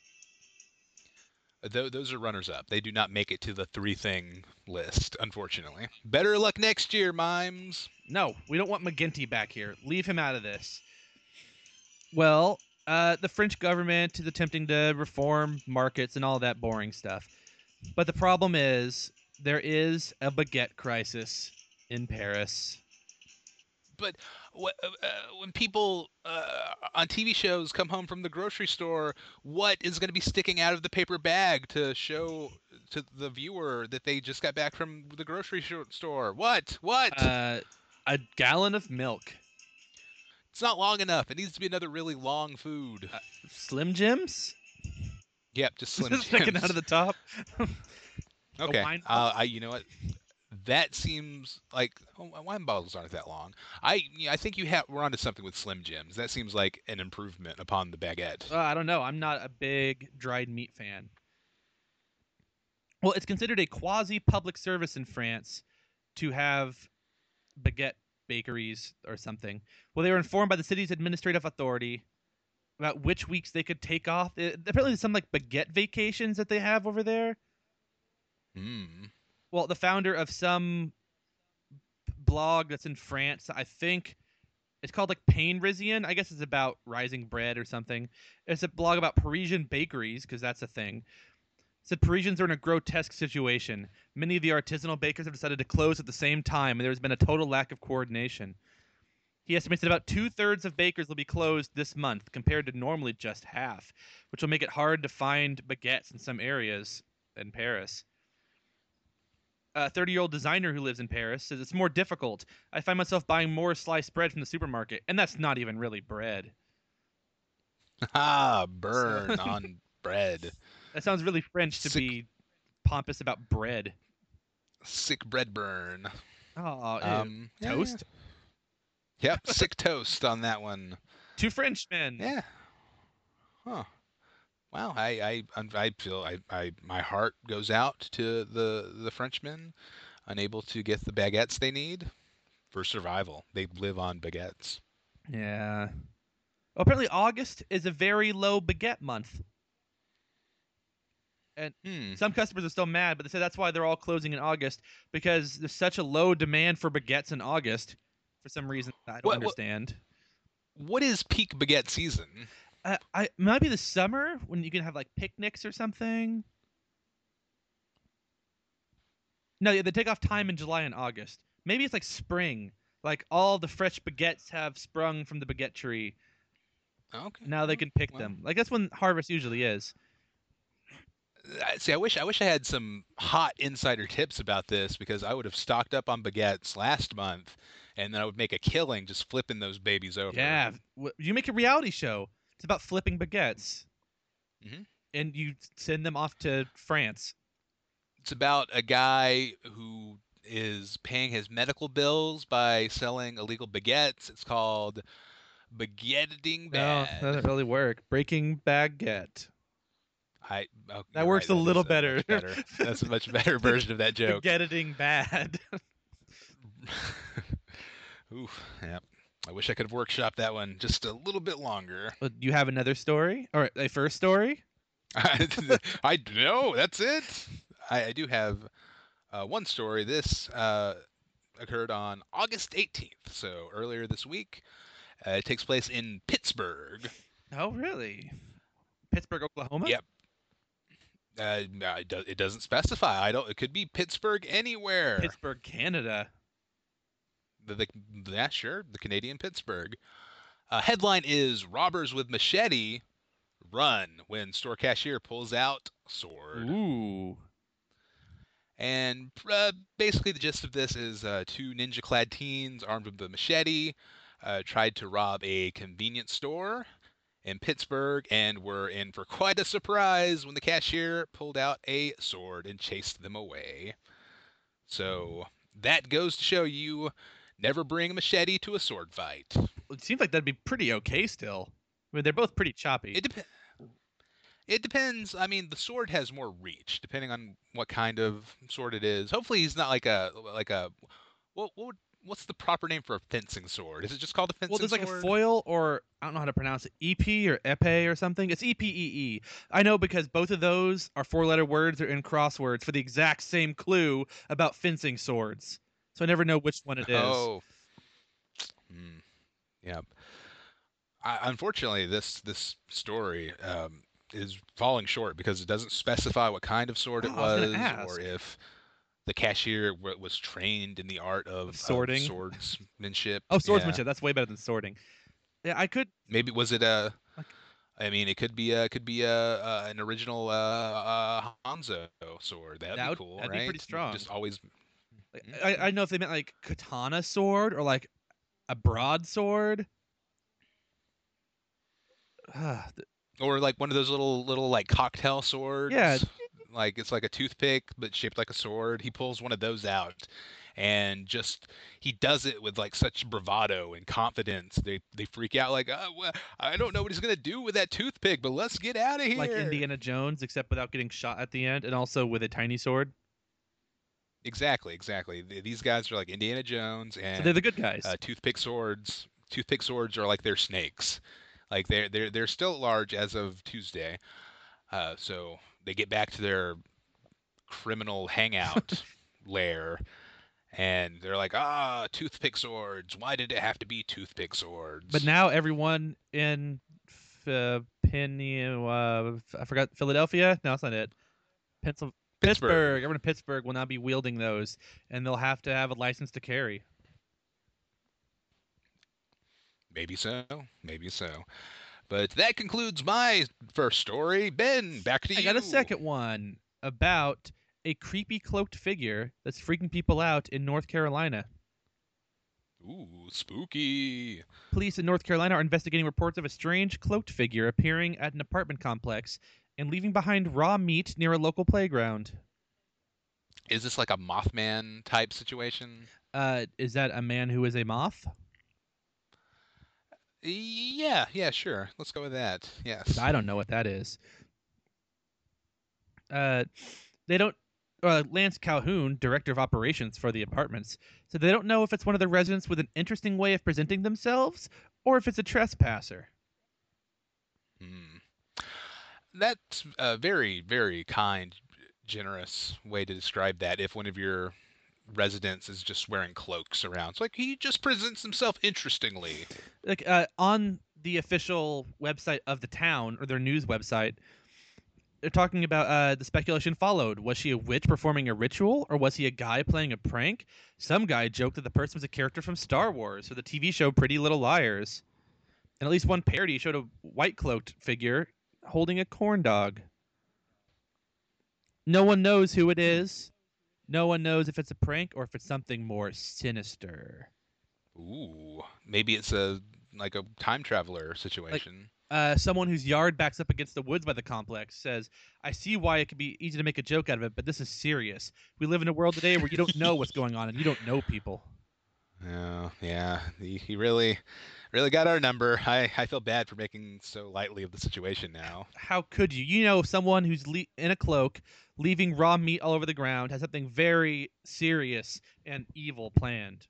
Th- those are runners up. They do not make it to the three thing list, unfortunately. Better luck next year, mimes. No, we don't want McGinty back here. Leave him out of this. Well, uh, the French government is attempting to reform markets and all that boring stuff. But the problem is there is a baguette crisis in Paris. But wh- uh, uh, when people uh, on T V shows come home from the grocery store, what is going to be sticking out of the paper bag to show to the viewer that they just got back from the grocery sh- store? What? What? Uh, a gallon of milk. It's not long enough. It needs to be another really long food. Uh, Slim Jims? Yep, just Slim Just sticking Jims. out of the top. Okay. wine Uh, I, you know what? That seems like oh, wine bottles aren't that long. I, yeah, I think you have we're onto something with Slim Jims. That seems like an improvement upon the baguette. Uh, I don't know. I'm not a big dried meat fan. Well, it's considered a quasi-public service in France to have baguette bakeries or something. Well, they were informed by the city's administrative authority about which weeks they could take off. Uh, apparently, there's some like baguette vacations that they have over there. Hmm. Well, the founder of some blog that's in France, I think it's called like Pain Rizian. I guess it's about rising bread or something. It's a blog about Parisian bakeries because that's a thing. It said Parisians are in a grotesque situation. Many of the artisanal bakers have decided to close at the same time, and there's been a total lack of coordination. He estimates that about two-thirds of bakers will be closed this month, compared to normally just half, which will make it hard to find baguettes in some areas in Paris. A thirty-year-old designer who lives in Paris says it's more difficult. I find myself buying more sliced bread from the supermarket, and that's not even really bread. Ah, burn on bread. That sounds really French to Sick- be pompous about bread. Sick bread burn. Oh, ew. Um, yeah, Toast? yeah. Yep, sick toast on that one. Two Frenchmen. Yeah. Huh. Wow. I I I'm- I feel I, I my heart goes out to the the Frenchmen, unable to get the baguettes they need for survival. They live on baguettes. Yeah. Well, apparently August is a very low baguette month. Hmm. Some customers are still mad, but they say that's why they're all closing in August because there's such a low demand for baguettes in August for some reason I don't What- what- understand. What is peak baguette season? Uh, I it might be the summer when you can have like picnics or something. No, yeah, they take off time in July and August. Maybe it's like spring, like all the fresh baguettes have sprung from the baguette tree, Okay. Now they can pick well. them. Like that's when harvest usually is. I- See, I wish I wish I had some hot insider tips about this because I would have stocked up on baguettes last month, and then I would make a killing just flipping those babies over. Yeah, w- you make a reality show. It's about flipping baguettes, hmm and you send them off to France. It's about a guy who is paying his medical bills by selling illegal baguettes. It's called Baguetting No, Bad. that doesn't really work. Breaking baguette. I oh, That you're works right, a that little is, uh, better. much better. That's a much better version of that joke. Baguetting bad. Oof. Yeah. I wish I could have workshopped that one just a little bit longer. But you have another story, or a first story? I know that's it. I, I do have uh, one story. This uh, occurred on August eighteenth, so earlier this week. Uh, it takes place in Pittsburgh. Oh, really? Pittsburgh, Oklahoma? Yep. Uh, no, it, do, it doesn't specify. I don't. It could be Pittsburgh anywhere. Pittsburgh, Canada. The, the yeah, sure, the Canadian Pittsburgh. Uh, headline is robbers with machete run when store cashier pulls out sword. Ooh. And uh, basically, the gist of this is uh, two ninja-clad teens armed with a machete uh, tried to rob a convenience store in Pittsburgh and were in for quite a surprise when the cashier pulled out a sword and chased them away. So that goes to show you never bring a machete to a sword fight. It seems like that'd be pretty okay still. I mean, they're both pretty choppy. It depends. It depends. I mean, the sword has more reach, depending on what kind of sword it is. Hopefully, he's not like a like a what what would, what's the proper name for a fencing sword? Is it just called a fencing Well, there's like sword? a foil, or I don't know how to pronounce it, E P or epee or something. It's E P E E. I know because both of those are four-letter words or in crosswords for the exact same clue about fencing swords. So I never know which one it is. Oh, hmm. Yeah. I, unfortunately, this this story um, is falling short because it doesn't specify what kind of sword it Oh, I was was, gonna ask. or if the cashier w- was trained in the art of, Of sorting? of swordsmanship. Oh, Yeah. swordsmanship. That's way better than sorting. Yeah, I could. Maybe was it a? Like- I mean, it could be a could be a, uh an original uh, uh, Hanzo sword. That'd That be would- cool, that'd be right? pretty strong. Just always. Like, Mhm. I I know if they meant like katana sword or like a broadsword. Ah, th- Or like one of those little little like cocktail swords. Yeah. Like it's like a toothpick but shaped like a sword. He pulls one of those out and just he does it with like such bravado and confidence. They they freak out like, oh, well, I don't know what he's gonna do with that toothpick, but let's get out of here. like Indiana Jones, except without getting shot at the end, and also with a tiny sword. Exactly, exactly. Th- These guys are like Indiana Jones So and they're the good guys. uh, toothpick swords. Toothpick swords are like they're snakes. Like they're they're they're still at large as of Tuesday. Uh, so they get back to their criminal hangout lair, and they're like, ah, toothpick swords. Why did it have to be toothpick swords? But now everyone in F- uh, Penny, uh, I forgot Philadelphia. No, that's not it. Pencil- Pittsburgh. Pittsburgh. Everyone in Pittsburgh will now be wielding those, and they'll have to have a license to carry. Maybe so. Maybe so. But that concludes my first story. Ben, back to I you. got a second one about a creepy cloaked figure that's freaking people out in North Carolina. Ooh, spooky. Police in North Carolina are investigating reports of a strange cloaked figure appearing at an apartment complex and leaving behind raw meat near a local playground. Is this like a Mothman type situation? Uh, is that a man who is a moth? Yeah, yeah, sure. Let's go with that. Yes. I don't know what that is. Uh, they don't. Uh, Lance Calhoun, director of operations for the apartments, said they don't know if it's one of the residents with an interesting way of presenting themselves or if it's a trespasser. Hmm. That's a very, very kind, generous way to describe that. If one of your residents is just wearing cloaks around, it's like he just presents himself interestingly. Like uh, on the official website of the town or their news website, they're talking about uh, the speculation followed. Was she a witch performing a ritual, or was he a guy playing a prank? Some guy joked that the person was a character from Star Wars or the T V show Pretty Little Liars. And at least one parody showed a white cloaked figure holding a corn dog. No one knows who it is. No one knows if it's a prank or if it's something more sinister. Ooh, maybe it's a like a time traveler situation. Uh, someone whose yard backs up against the woods by the complex says, I see why it could be easy to make a joke out of it, but this is serious. We live in a world today where you don't know what's going on and you don't know people. Oh, yeah, he, he really, really got our number. I, I feel bad for making so lightly of the situation now. How could you? You know, someone who's le- in a cloak, leaving raw meat all over the ground, has something very serious and evil planned.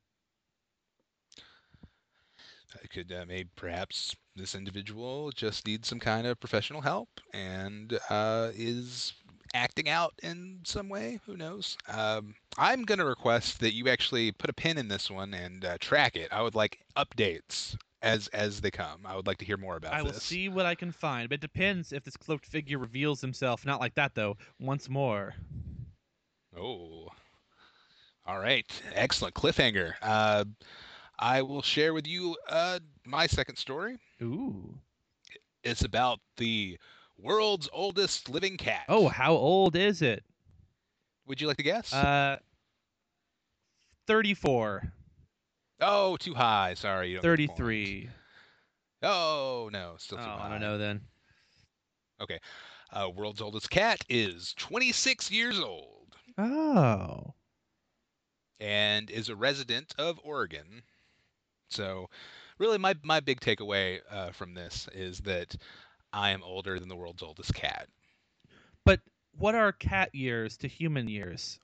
I could uh, maybe perhaps this individual just needs some kind of professional help and uh, is acting out in some way. Who knows? Um, I'm going to request that you actually put a pin in this one and uh, track it. I would like updates as as they come. I would like to hear more about I will this. see what I can find, but it depends if this cloaked figure reveals himself. Not like that, though. Once more. Oh, all right, excellent cliffhanger. Uh, I will share with you uh, my second story. Ooh. It's about the world's oldest living cat. Oh, how old is it? Would you like to guess? Uh, thirty-four. Oh, too high. Sorry, you don't get the point. thirty-three. Oh no, still Oh, too high. I don't know then. Okay, uh, world's oldest cat is twenty-six years old Oh. and is a resident of Oregon. So, really, my my big takeaway uh, from this is that I am older than the world's oldest cat. But what are cat years to human years?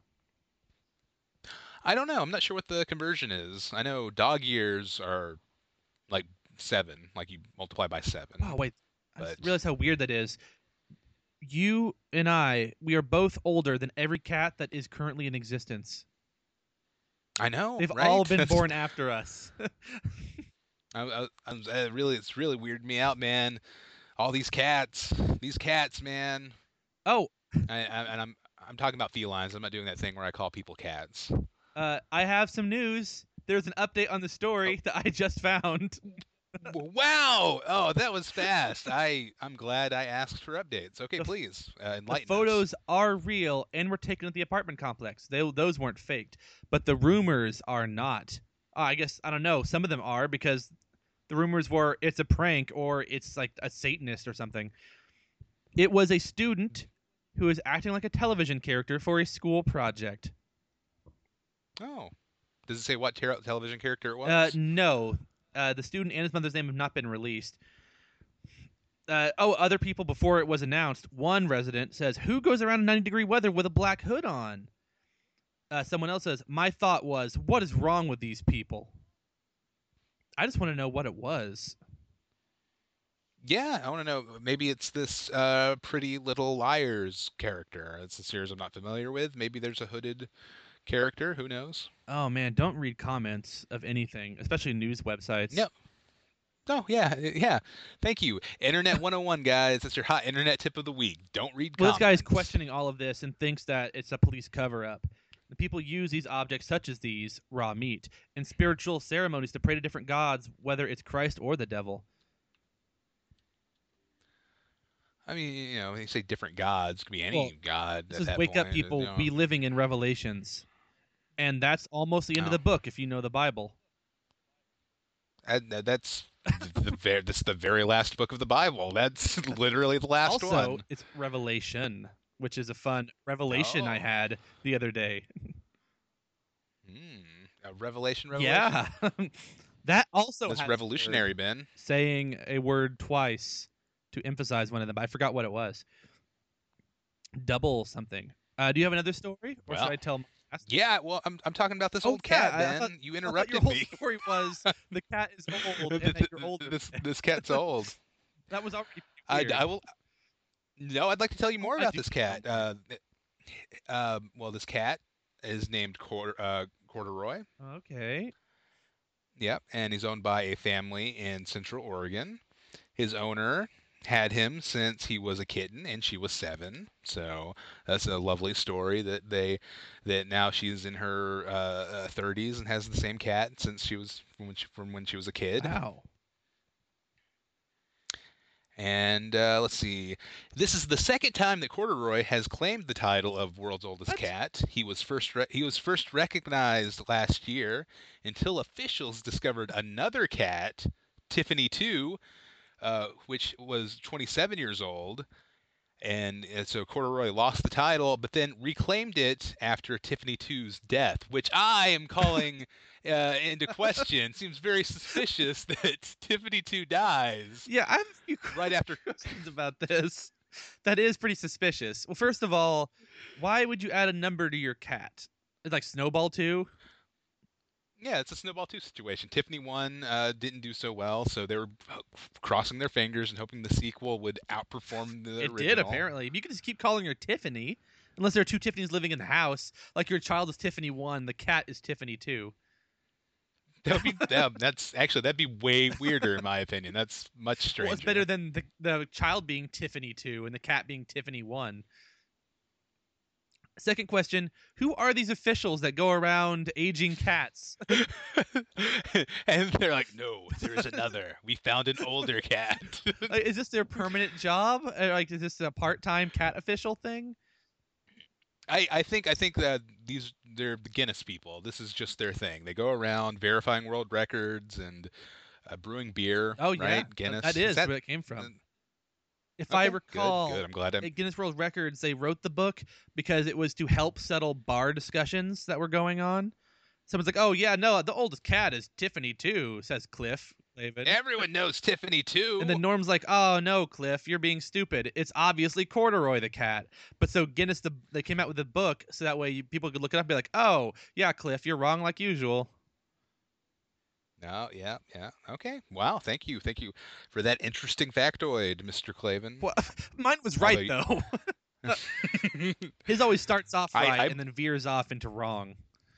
I don't know. I'm not sure what the conversion is. I know dog years are like seven, like you multiply by seven. Oh, wait. I just But- realized how weird that is. You and I, we are both older than every cat that is currently in existence. I know. They've right? all been That's- born after us. I, I, I'm uh, really, it's really weirded me out, man. All these cats, these cats, man. Oh, I, I, and I'm, I'm talking about felines. I'm not doing that thing where I call people cats. uh, I have some news. There's an update on the story that I just found. Wow! Oh, that was fast. I, I'm glad I asked for updates. Okay, The- please uh, The enlighten us. photos are real and were taken at the apartment complex. They, those weren't faked, but the rumors are not. Uh, I guess I don't know. Some of them are because the rumors were it's a prank or it's like a Satanist or something. It was a student who was acting like a television character for a school project. Oh, does it say what ter- television character it was? Uh, no, uh, the student and his mother's name have not been released. Uh, oh, other people before it was announced. One resident says, "Who goes around in ninety degree weather with a black hood on?" Uh, someone else says, "My thought was, what is wrong with these people?" I just want to know what it was. Yeah, I want to know. Maybe it's this uh, Pretty Little Liars character. It's a series I'm not familiar with. Maybe there's a hooded character. Who knows? Oh man, don't read comments of anything, especially news websites. No. Oh, yeah, yeah. Thank you. Internet one oh one, guys. That's your hot internet tip of the week. Don't read Well, this comments. guy is questioning all of this and thinks that it's a police cover-up. The people use these objects, such as these, raw meat, in spiritual ceremonies to pray to different gods, whether it's Christ or the devil. I mean, you know, they say different gods. It could be any Well, god This at is that wake up point, people, you know. be living in Revelations. And that's almost the end of Oh. the book if you know the Bible. And that- that's the, the very, that's the very last book of the Bible. That's literally the last also, one. it's Revelation, which is a fun revelation I Oh. had the other day. Mm, a revelation, revelation. Yeah. That also That's has a revolutionary, word, Ben. saying a word twice to emphasize one of them. I forgot what it was. Double something. Uh, do you have another story, or Well, should I tell? My last? Yeah, well, I'm I'm talking about this Oh, old yeah, cat, I- I Ben. thought- you I thought interrupted your whole me. story was the cat is old and Th- that you're th- older. this than it. this cat's old. That was already I, weird. I will. No, I'd like to tell you more I about do this cat. Uh, um, well, this cat is named Cor- uh, Corduroy. Okay. Yep, and he's owned by a family in Central Oregon. His owner had him since he was a kitten and she was seven. So that's a lovely story that they that now she's in her uh, uh, thirties and has the same cat since she was from when she, from when she was a kid. Wow. And uh, let's see. This is the second time that Corduroy has claimed the title of world's oldest What? cat. He was first re- he was first recognized last year until officials discovered another cat, Tiffany two, uh, which was twenty-seven years old. And uh, so Corduroy lost the title, but then reclaimed it after Tiffany two's death, which I am calling uh, into question. Seems very suspicious that Tiffany two dies Yeah, I have a few right after. questions about this. That is pretty suspicious. Well, first of all, why would you add a number to your cat? It's like Snowball two? Yeah, it's a Snowball two situation. Tiffany one uh, didn't do so well, so they were crossing their fingers and hoping the sequel would outperform the It original. did, apparently. You can just keep calling her Tiffany, unless there are two Tiffany's living in the house. Like your child is Tiffany one, the cat is Tiffany two. That would be that, that's actually that'd be way weirder in my opinion. That's much stranger. Well, it's better than the, the child being Tiffany two and the cat being Tiffany one. Second question, who are these officials that go around aging cats? And they're like, no, there's another. We found an older cat. Like, is this their permanent job? Or, like, is this a part-time cat official thing? I, I think I think that these they're the Guinness people. This is just their thing. They go around verifying world records and uh, brewing beer. Oh yeah, right? Guinness. that is, that, where it came from. uh, If okay, I good, recall, good. I'm glad I'm. at Guinness World Records, they wrote the book because it was to help settle bar discussions that were going on. Someone's like, "Oh yeah, no, the oldest cat is Tiffany too," says Cliff Laven. Everyone knows Tiffany too. And then Norm's like, "Oh no, Cliff, you're being stupid. It's obviously Corduroy the cat." But so Guinness, the they came out with the book so that way you, people could look it up and be like, "Oh yeah, Cliff, you're wrong like usual." No, yeah, yeah. Okay. Wow. Thank you. Thank you for that interesting factoid, Mister Clavin. Well, mine was right Although though. His always starts off I- right I- and then veers off into wrong.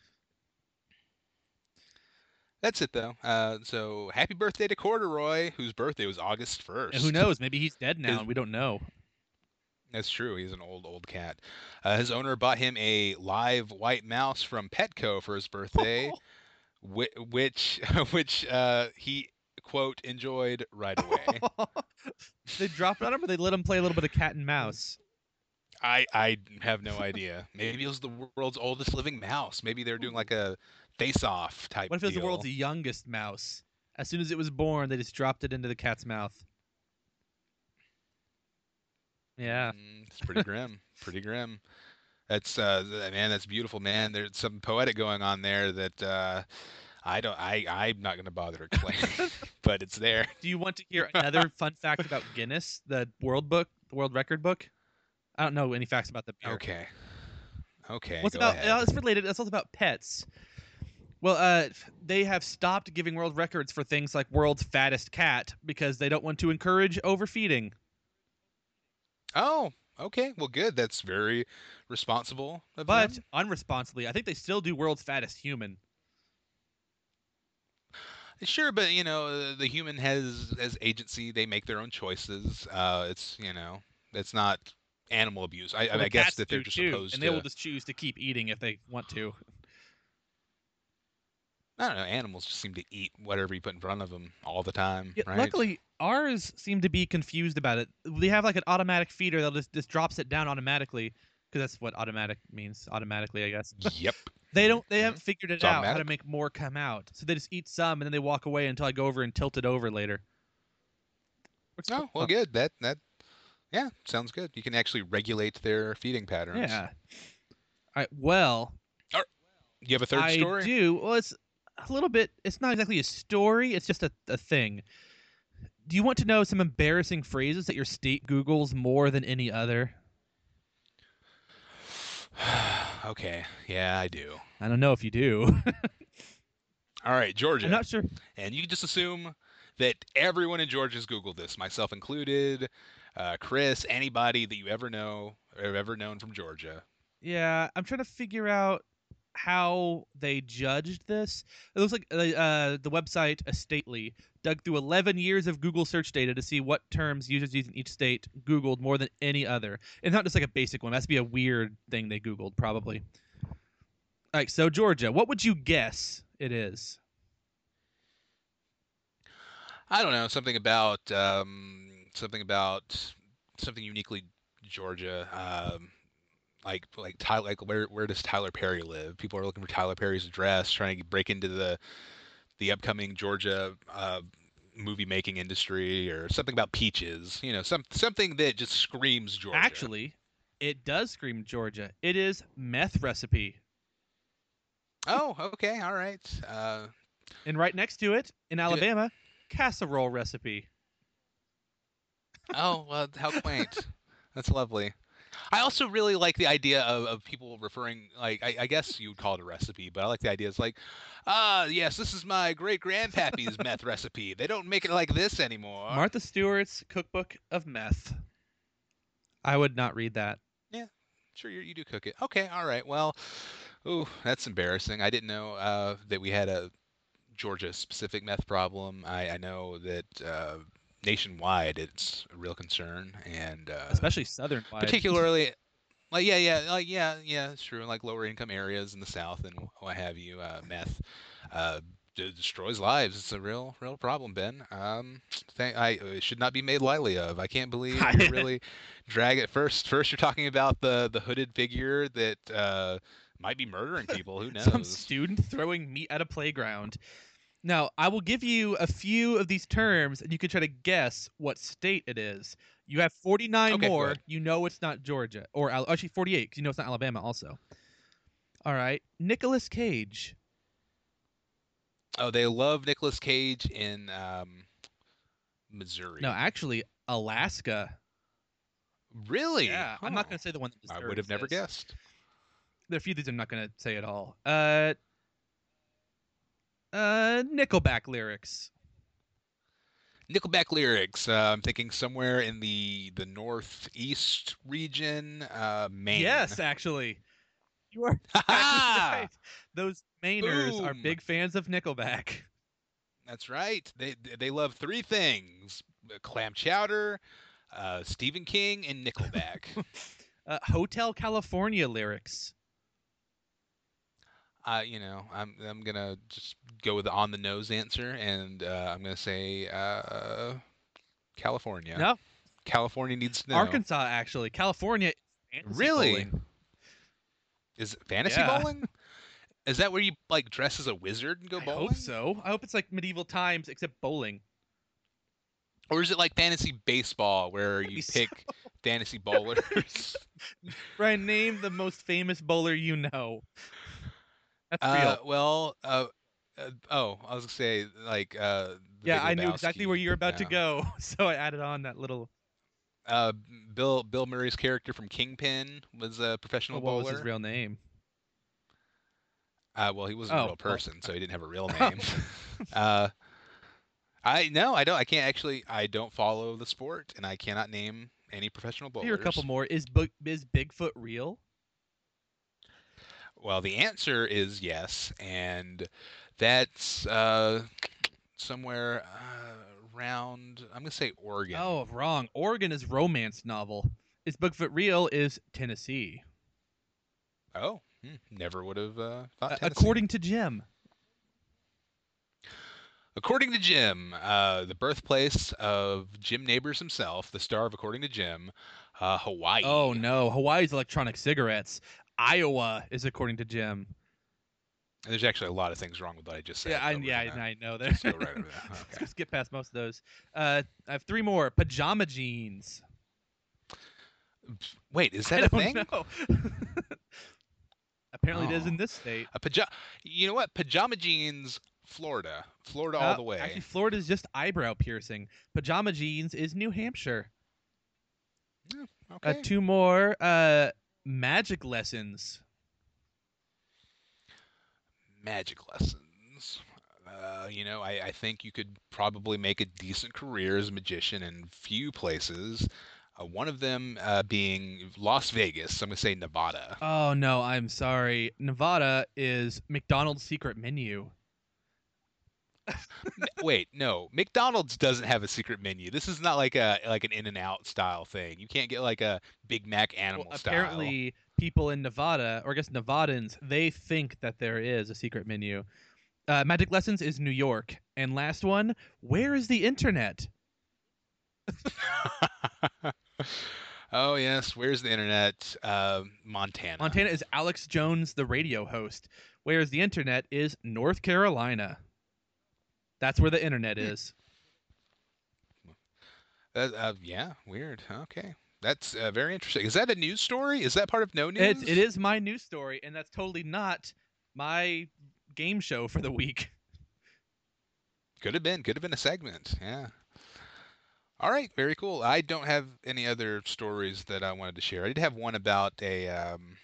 That's it though. Uh, so happy birthday to Corduroy, whose birthday was August first. And who knows? Maybe he's dead now His- and we don't know. That's true. He's an old, old cat. Uh, his owner bought him a live white mouse from Petco for his birthday, whi- which, which uh, he quote enjoyed right away. They dropped it on him, or they let him play a little bit of cat and mouse. I, I have no idea. Maybe it was the world's oldest living mouse. Maybe they're doing like a face-off type. What if it was the deal. world's youngest mouse? As soon as it was born, they just dropped it into the cat's mouth. Yeah. Mm, it's pretty grim. Pretty grim. That's uh, th- man. That's beautiful, man. There's some poetic going on there that uh, I don't. I I'm not gonna bother to explain, but it's there. Do you want to hear another fun fact about Guinness, the world book, the world record book? I don't know any facts about the beer. Okay. Okay. What's go about? ahead. Uh, it's related. It's also about pets. Well, uh, they have stopped giving world records for things like world's fattest cat because they don't want to encourage overfeeding. Oh, okay. Well, good. That's very responsible of But them. unresponsibly, I think they still do world's fattest human. Sure, but you know, uh, the human has has agency. They make their own choices. Uh, it's you know, it's not animal abuse. I, Well, I the guess cats that they're do just too, supposed and to. they will just choose to keep eating if they want to. I don't know. Animals just seem to eat whatever you put in front of them all the time, Yeah, right? luckily, ours seem to be confused about it. They have like an automatic feeder that just, just drops it down automatically, because that's what automatic means. Automatically, I guess. Yep. They don't. They haven't figured it It's out how to automatic. make more come out. So they just eat some and then they walk away until I go over and tilt it over later. Works Oh, quite well, good. That that yeah, sounds good. You can actually regulate their feeding patterns. Yeah. All right. Well, You have a third I story? do. Well, it's a little bit. It's not exactly a story. It's just a, a thing. Do you want to know some embarrassing phrases that your state Googles more than any other? Okay. Yeah, I do. I don't know if you do. All right, Georgia. I'm not sure. And you can just assume that everyone in Georgia's Googled this, myself included, uh, Chris, anybody that you ever know or have ever known from Georgia. Yeah, I'm trying to figure out how they judged this. It looks like uh, uh, the website Estately dug through eleven years of Google search data to see what terms users using each state Googled more than any other. It's not just like a basic one. It has to be a weird thing they Googled, probably. All right, so Georgia, what would you guess it is? I don't know, something about um, something about something uniquely Georgia. Um, like like Tyler, like where where does Tyler Perry live? People are looking for Tyler Perry's address, trying to break into the the upcoming Georgia uh, movie making industry, or something about peaches. You know, some something that just screams Georgia. Actually, it does scream Georgia. It is meth recipe. Oh, okay, all right. Uh, And right next to it, in Alabama, casserole recipe. oh, well, how quaint. That's lovely. I also really like the idea of, of people referring, like, I, I guess you would call it a recipe, but I like the idea. It's like, ah, yes, this is my great grandpappy's meth recipe. They don't make it like this anymore. Martha Stewart's cookbook of meth. I would not read that. Yeah, sure, you, you do cook it. Okay, all right. Well, ooh, that's embarrassing. I didn't know uh, that we had a Georgia-specific meth problem. I, I know that uh, nationwide it's a real concern, and uh, Especially southern wide. particularly, like yeah, yeah, like yeah, yeah, it's true. Like lower income areas in the South and what have you, uh, meth uh, d- destroys lives. It's a real, real problem, Ben. Um, th- I it should not be made lightly of. I can't believe you really drag it. First, first you're talking about the the hooded figure that uh, might be murdering people. Who knows? Some student throwing meat at a playground. Now, I will give you a few of these terms, and you can try to guess what state it is. You have forty-nine Okay, more. good. You know it's not Georgia. Or Al- actually forty-eight, because you know it's not Alabama also. All right. Nicolas Cage. Oh, they love Nicolas Cage in um, Missouri. No, actually, Alaska. Really? Yeah, I'm not Huh. going to say the one that I Missouri would have never says. guessed. There are a few of these I'm not going to say at all. Uh, uh, Nickelback lyrics. Nickelback lyrics. Uh, I'm thinking somewhere in the the northeast region, uh, Maine. Yes, actually. You are Ha right. Those Mainers are Boom. big fans of Nickelback. That's right. They they love three things: clam chowder, uh, Stephen King, and Nickelback. uh, Hotel California lyrics. uh, you know, I'm I'm gonna just go with the on the nose answer, and uh, I'm gonna say uh, California. No, California needs to know. Arkansas actually. California. Fantasy Really? bowling. Is it fantasy Yeah. bowling? Is that where you like dress as a wizard and go I bowling? hope so. I hope it's like medieval times except bowling. Or is it like fantasy baseball where you pick fantasy bowlers? Brian, name the most famous bowler you know. That's uh, real. well, uh, uh, oh, I was gonna say like uh, the Yeah, Big I knew exactly Lebowski. where you were about to Yeah. go, so I added on that little. Uh, Bill Bill Murray's character from Kingpin was a professional Well, what bowler. was his real name? Uh, well, he wasn't Oh, a real well. person, so he didn't have a real name. uh, I no, I don't. I can't actually. I don't follow the sport, and I cannot name any professional bowlers. Here are a couple more. Is Bo- is Bigfoot real? Well, the answer is yes, and that's uh, somewhere uh, around. I'm gonna say Oregon. Oh, wrong. Oregon is romance novel. Is Bigfoot real? Is Tennessee? Oh, hmm, never would have uh, thought. Uh, Tennessee. according to Jim. According to Jim, uh, the birthplace of Jim Neighbors himself, the star of According to Jim, uh, Hawaii. Oh no, Hawaii's electronic cigarettes. Iowa is according to Jim. And there's actually a lot of things wrong with what I just said. Yeah, I, but we're yeah, gonna I, I know that. just go right over that. Let's Okay. just get past most of those. Uh, I have three more. Pajama jeans. Wait, is I that a don't thing? know. Apparently, it is Oh. in this state. A pajama. You know what? Pajama jeans, Florida, Florida Uh, all the way. Actually, Florida's just eyebrow piercing. Pajama jeans is New Hampshire. Yeah, Uh, okay. two more. Uh, magic lessons. Magic lessons. Uh, you know, I, I think you could probably make a decent career as a magician in few places. Uh, one of them uh, being Las Vegas. I'm gonna say Nevada. Oh no, I'm sorry. Nevada is McDonald's secret menu. M- Wait, no. McDonald's doesn't have a secret menu. This is not like a like an In-N-Out style thing. You can't get like a Big Mac animal Well, style. apparently, people in Nevada, or I guess Nevadans, they think that there is a secret menu. Uh, Magic Lessons is New York. And last one, where is the internet? Oh yes, where's the internet? Uh, Montana. Montana is Alex Jones, the radio host, whereas the internet is North Carolina. That's where the internet is. Uh, uh, yeah, weird. Okay, that's uh, very interesting. Is that a news story? Is that part of No It, News? it is my news story, and that's totally not my game show for the week. Could have been. Could have been a segment. Yeah. All right. Very cool. I don't have any other stories that I wanted to share. I did have one about a um,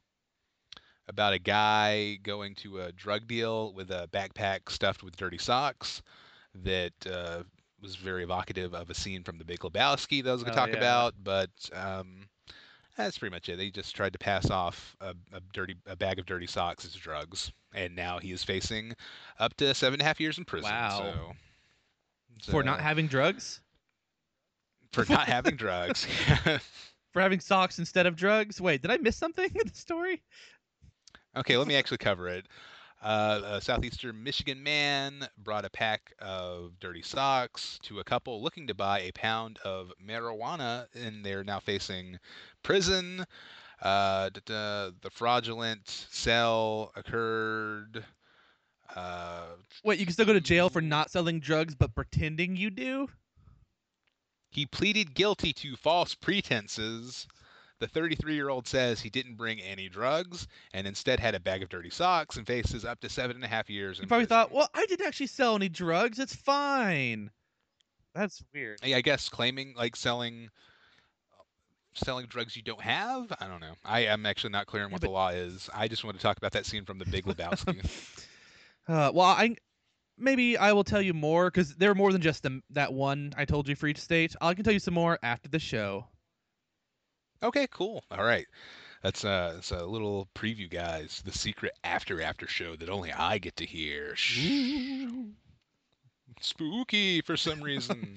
about a guy going to a drug deal with a backpack stuffed with dirty socks that uh, was very evocative of a scene from The Big Lebowski that I was going to Oh, talk yeah. about. But um, that's pretty much it. They just tried to pass off a, a dirty a bag of dirty socks as drugs, and now he is facing up to seven and a half years in prison. Wow. So, it's, For uh, not having drugs? for not having drugs. For having socks instead of drugs? Wait, did I miss something in the story? Okay, let me actually cover it. Uh, a southeastern Michigan man brought a pack of dirty socks to a couple looking to buy a pound of marijuana, and they're now facing prison. Uh, d- d- the fraudulent sale occurred. Uh, Wait, you can still go to jail for not selling drugs but pretending you do? he pleaded guilty to false pretenses. The thirty-three-year-old says he didn't bring any drugs and instead had a bag of dirty socks and faces up to seven and a half years. You in probably prison. thought, well, I didn't actually sell any drugs. It's fine. That's weird. I guess claiming like selling selling drugs you don't have. I don't know. I am actually not clear on Yeah, what but- the law is. I just want to talk about that scene from The Big Lebowski. Uh, well, I maybe I will tell you more because there are more than just the, that one I told you for each state. I can tell you some more after the show. Okay, cool. All right. That's uh, that's a little preview, guys. The secret after after show that only I get to hear. Shh. Spooky for some reason.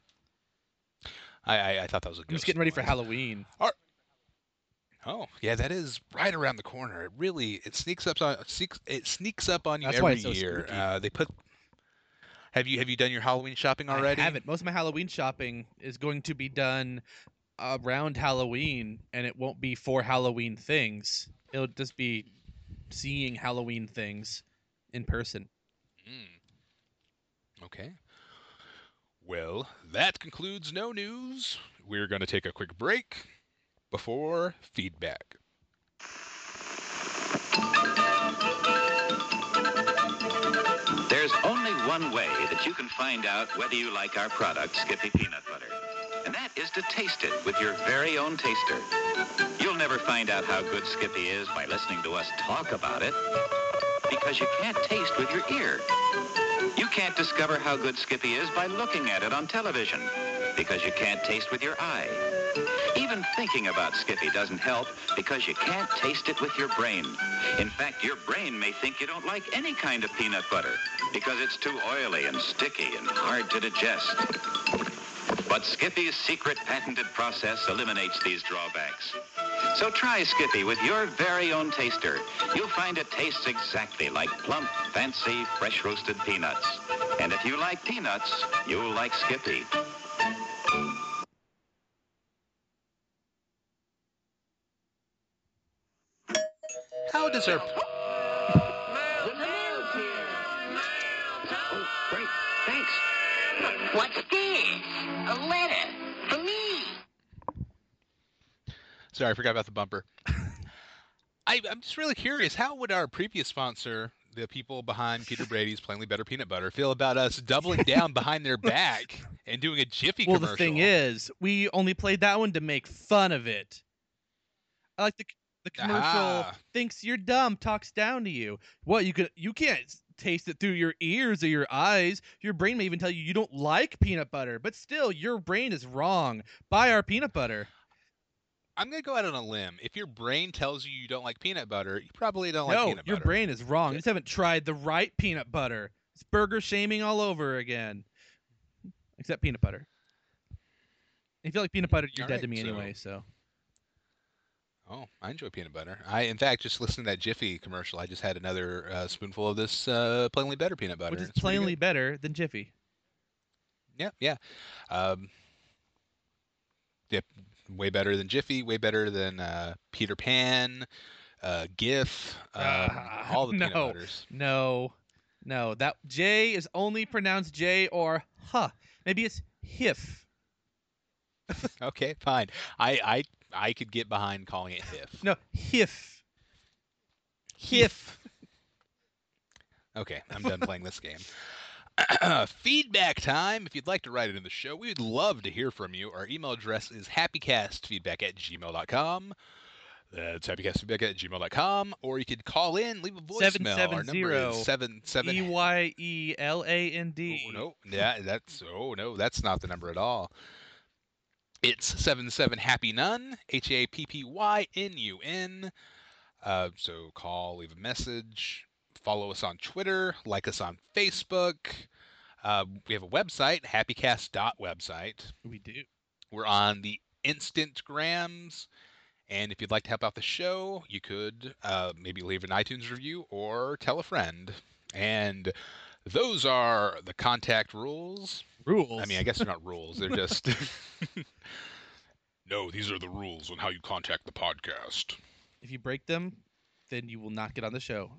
I, I I thought that was a ghost. I'm just getting ready for noise. Halloween. Oh, yeah, that is right around the corner. It really it sneaks up on sneaks, it sneaks up on you That's why every it's so year. spooky. Uh, they put. Have you have you done your Halloween shopping already? I haven't. Most of my Halloween shopping is going to be done around Halloween, and it won't be for Halloween things. It'll just be seeing Halloween things in person. Mm. Okay. Well, that concludes No News. We're going to take a quick break before feedback. There's only one way that you can find out whether you like our product, Skippy Peanut Butter. And that is to taste it with your very own taster. You'll never find out how good Skippy is by listening to us talk about it, because you can't taste with your ear. You can't discover how good Skippy is by looking at it on television, because you can't taste with your eye. Even thinking about Skippy doesn't help because you can't taste it with your brain. In fact, your brain may think you don't like any kind of peanut butter because it's too oily and sticky and hard to digest. But Skippy's secret patented process eliminates these drawbacks. So try Skippy with your very own taster. You'll find it tastes exactly like plump, fancy, fresh roasted peanuts. And if you like peanuts, you'll like Skippy. How does our The mail's here. Oh, great. Thanks. What's this? A letter for me. Sorry, I forgot about the bumper. I, I'm just really curious. How would our previous sponsor, the people behind Peter Brady's Plainly Better Peanut Butter, feel about us doubling down behind their back and doing a Jiffy Well, commercial? the thing is, we only played that one to make fun of it. I like the the commercial Ah. thinks you're dumb, talks down to you. What you could you can't s- taste it through your ears or your eyes. Your brain may even tell you you don't like peanut butter, but still, your brain is wrong. Buy our peanut butter. I'm gonna go out on a limb. If your brain tells you you don't like peanut butter, you probably don't like No, peanut your butter. brain is wrong. You just haven't tried the right peanut butter. It's burger shaming all over again. Except peanut butter. If you like peanut butter, you're All dead right, to me so- anyway. So Oh, I enjoy peanut butter. I, in fact, just listening to that Jiffy commercial, I just had another uh, spoonful of this uh, Plainly Better peanut butter. which is It's pretty plainly good. better than Jiffy. Yeah, yeah. Um, Yep, way better than Jiffy, way better than uh, Peter Pan, uh, GIF, um, Ah, all the peanut no, butters. no, no. That J is only pronounced J or huh. Maybe it's hif. Okay, fine. I I I could get behind calling it HIF. No, hif. HIF. Okay, I'm done playing this game. Feedback time. If you'd like to write it in the show, we would love to hear from you. Our email address is happycastfeedback at gmail dot com. That's happycastfeedback at gmail dot com. Or you could call in, leave a voicemail. Our number is seven seven. E Y E L A N D. Oh, no. Yeah, that's, oh, no, that's not the number at all. It's seven seven Happy Nun, H A P P Y N U N. Uh, so call, leave a message, follow us on Twitter, like us on Facebook. Uh, we have a website, happycast dot website. We do. We're on the Instagrams. And if you'd like to help out the show, you could uh, maybe leave an iTunes review or tell a friend. And those are the contact rules. Rules. I mean, I guess they're not rules. They're just... No, these are the rules on how you contact the podcast. If you break them, then you will not get on the show.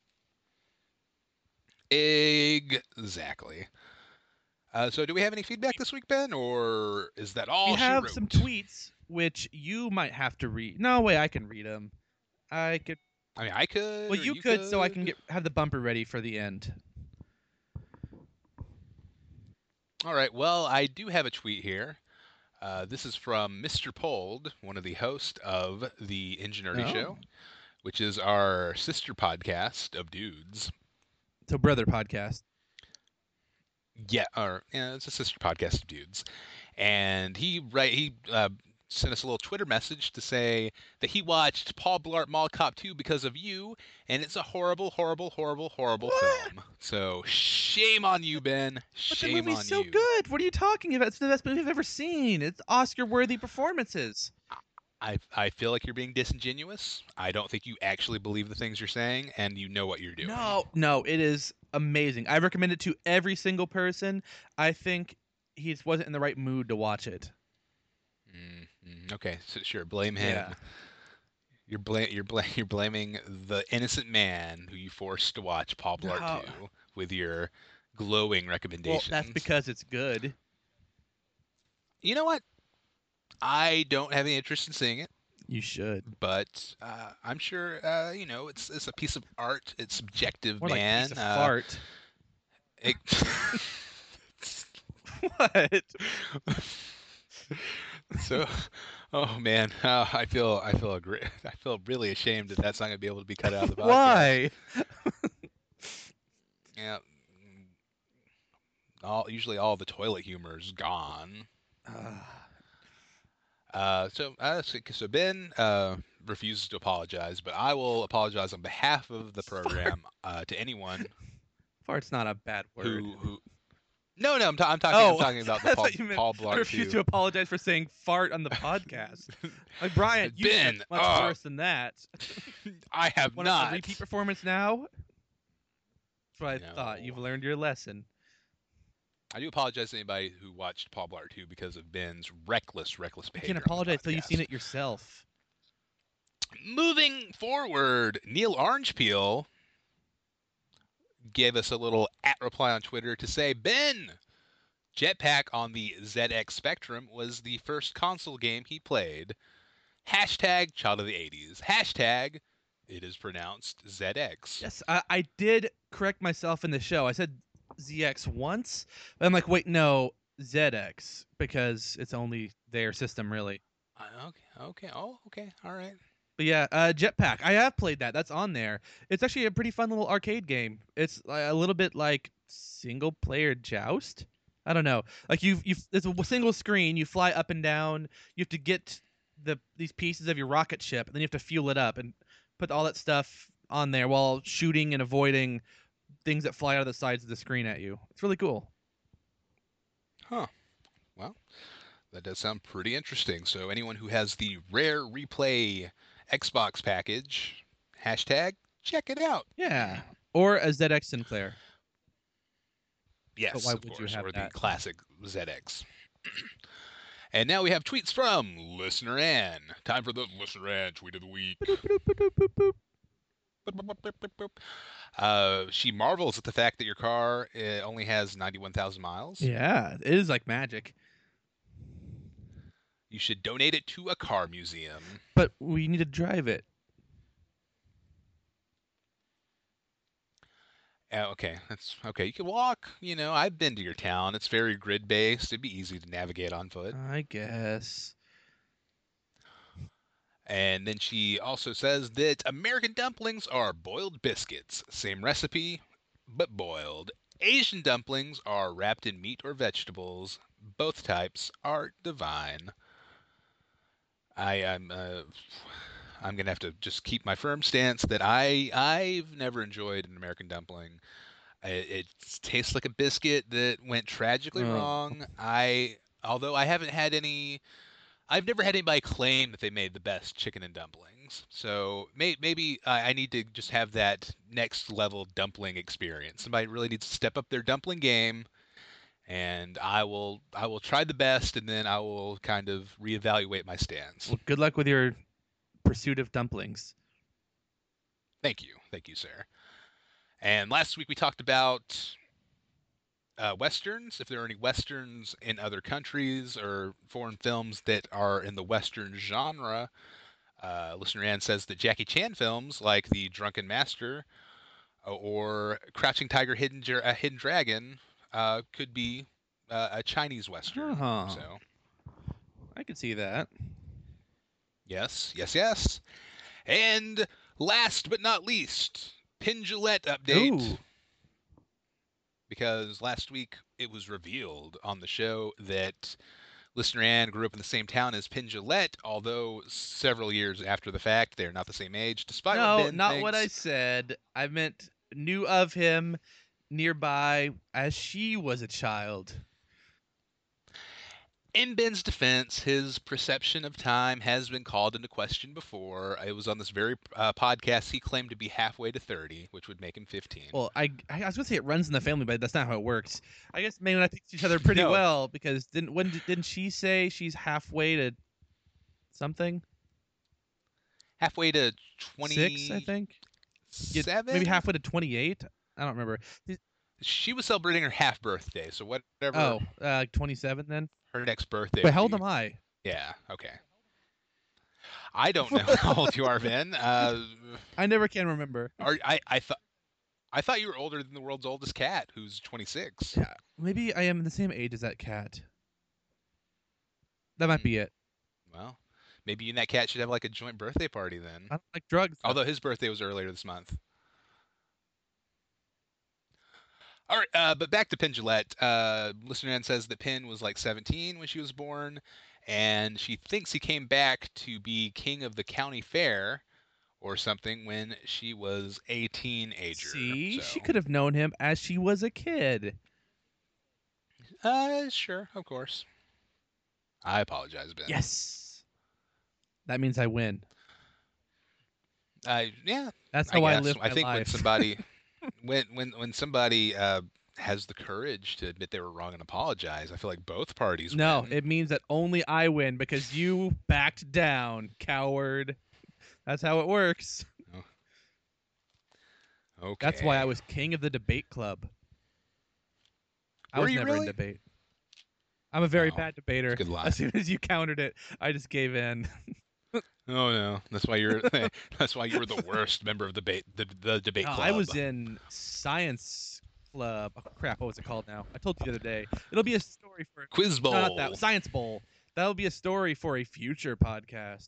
Exactly. Uh, so do we have any feedback this week, Ben? Or is that all We she have wrote? some tweets, which you might have to read. No way, I can read them. I could. I mean, I could. Well, or you, you could, so I can get have the bumper ready for the end. All right. Well, I do have a tweet here. Uh, this is from Mister Pold, one of the hosts of the Ingenuity Oh. Show, which is our sister podcast of dudes. So, brother podcast. Yeah, or yeah, it's a sister podcast of dudes. And he right he uh, sent us a little Twitter message to say that he watched Paul Blart Mall Cop two because of you, and it's a horrible, horrible, horrible, horrible What? film. So shame on you, Ben. But Shame the movie's on so you. good. What are you talking about? It's the best movie I've ever seen. It's Oscar-worthy performances. I I feel like you're being disingenuous. I don't think you actually believe the things you're saying, and you know what you're doing. No, no, it is amazing. I recommend it to every single person. I think he just wasn't in the right mood to watch it. Mm, mm, okay, so sure, blame him. Yeah. You're bla- you're bla- you're blaming the innocent man who you forced to watch Paul Blart No. two with your glowing Well, recommendations. that's because it's good. You know what? I don't have any interest in seeing it, You should. but uh, I'm sure uh, you know it's it's a piece of art. It's subjective, More man. like a piece of Uh, fart. it- What? So, oh man, uh, I feel I feel agree- I feel really ashamed that that's not going to be able to be cut out of the podcast. Why? Yeah. mm, All usually all the toilet humor's gone. Ah. Uh, so uh, so, so Ben uh, refuses to apologize, but I will apologize on behalf of the program uh, to anyone Fart's not a bad word. who who. No, no, I'm, ta- I'm talking. Oh, I'm talking about I the Paul, thought you meant Paul I Blart refuse two. to apologize for saying fart on the podcast. Like Brian, you Ben, said much uh, worse than that. I have Want not. a repeat performance now? That's what I No. thought. You've learned your lesson. I do apologize to anybody who watched Paul Blart two because of Ben's reckless, reckless You behavior. can't on the apologize till you've seen podcast. it yourself. Moving forward, Neil Orangepeel gave us a little at reply on Twitter to say, Ben, Jetpack on the Z X Spectrum was the first console game he played. Hashtag child of the eighties. Hashtag it is pronounced Z X. Yes, I, I did correct myself in the show. I said Z X once, but I'm like, wait, no, Z X, because it's only their system, really. Uh, Okay, okay, oh, okay, all right. But yeah, uh, Jetpack. I have played that. That's on there. It's actually a pretty fun little arcade game. It's uh, a little bit like single player Joust. I don't know. Like you, you. It's a single screen. You fly up and down. You have to get the these pieces of your rocket ship, and then you have to fuel it up and put all that stuff on there while shooting and avoiding things that fly out of the sides of the screen at you. It's really cool. Huh. Well, that does sound pretty interesting. So anyone who has the Rare Replay Xbox package, hashtag check it out. Yeah. Or a Z X Sinclair. Yes, why of would you course, have or that? the classic Z X. And now we have tweets from Listener Ann. Time for the Listener Ann tweet of the week. Uh, she marvels at the fact that your car uh, only has ninety-one thousand miles. Yeah, it is like magic. You should donate it to a car museum. But we need to drive it. Uh, okay, that's okay. You can walk. You know, I've been to your town. It's very grid based. It'd be easy to navigate on foot. I guess. And then she also says that American dumplings are boiled biscuits. Same recipe, but boiled. Asian dumplings are wrapped in meat or vegetables. Both types are divine. I am. Uh, I'm gonna have to just keep my firm stance that I I've never enjoyed an American dumpling. It, it tastes like a biscuit that went tragically Oh. wrong. I although I haven't had any. I've never had anybody claim that they made the best chicken and dumplings. So may, maybe I, I need to just have that next level dumpling experience. Somebody really needs to step up their dumpling game, and I will I will try the best, and then I will kind of reevaluate my stance. Well, good luck with your pursuit of dumplings. Thank you, thank you, sir. And last week we talked about uh, westerns. If there are any westerns in other countries or foreign films that are in the western genre, uh, listener Ann says that Jackie Chan films like The Drunken Master or Crouching Tiger, Hidden Dra- uh, Hidden Dragon uh, could be uh, a Chinese western. Uh-huh. So I can see that. yes, yes, yes. And last but not least, Penn Jillette update. Ooh. Because last week it was revealed on the show that listener Ann grew up in the same town as Penn Jillette, although several years after the fact, they're not the same age, despite what No, Ben not thinks. what I said. I meant knew of him nearby as she was a child. In Ben's defense, his perception of time has been called into question before. It was on this very uh, podcast he claimed to be halfway to thirty, which would make him fifteen. Well, I I was gonna say it runs in the family, but that's not how it works. I guess May and I think each other pretty No. well because didn't when didn't she say she's halfway to something? halfway to twenty Six, I think. Yeah, seven? maybe halfway to twenty-eight. I don't remember. She was celebrating her half birthday, so whatever Oh, uh, twenty-seven then. her next birthday. Wait, how would old be. am I? Yeah, okay. I don't know how old you are, Ben. Uh, I never can remember. are, I, I thought I thought you were older than the world's oldest cat, who's twenty-six. Yeah, maybe I am the same age as that cat. That might Hmm. be it. Well, maybe you and that cat should have like a joint birthday party then. I don't like drugs. though. Although his birthday was earlier this month. All right, uh, but back to Penn Jillette. Uh, listener Ann says that Penn was like seventeen when she was born, and she thinks he came back to be king of the county fair or something when she was a teenager. See, she so- could have known him as she was a kid. Uh, sure, of course. I apologize, Ben. Yes. That means I win. I yeah. That's I how I, guess. live I my think when life. somebody when when when somebody uh, has the courage to admit they were wrong and apologize, I feel like both parties No, win. it means that only I win because you backed down, coward. That's how it works. Okay. That's why I was king of the debate club. I Were was you never really? in debate. I'm a very Wow. bad debater. Good lie. As soon as you countered it, I just gave in. Oh no, that's why you're that's why you were the worst member of the debate the, the debate No, club. I was in science club. Oh, crap, what was it called now? I told you the other day. It'll be a story for Quiz Bowl. no, not that science bowl. That'll be a story for a future podcast.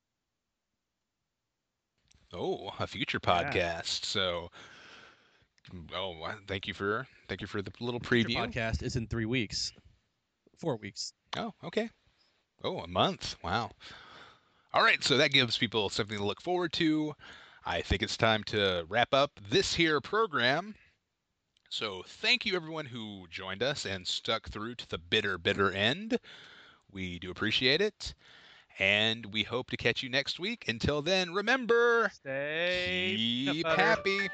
Oh, a future Yeah. podcast. So, oh, well, thank you for thank you for the little Future preview. podcast is in three weeks, four weeks. Oh, okay. Oh, a month. Wow. All right, so that gives people something to look forward to. I think it's time to wrap up this here program. So thank you everyone who joined us and stuck through to the bitter, bitter end. We do appreciate it. And we hope to catch you next week. Until then, remember, Stay peanut keep butter. happy.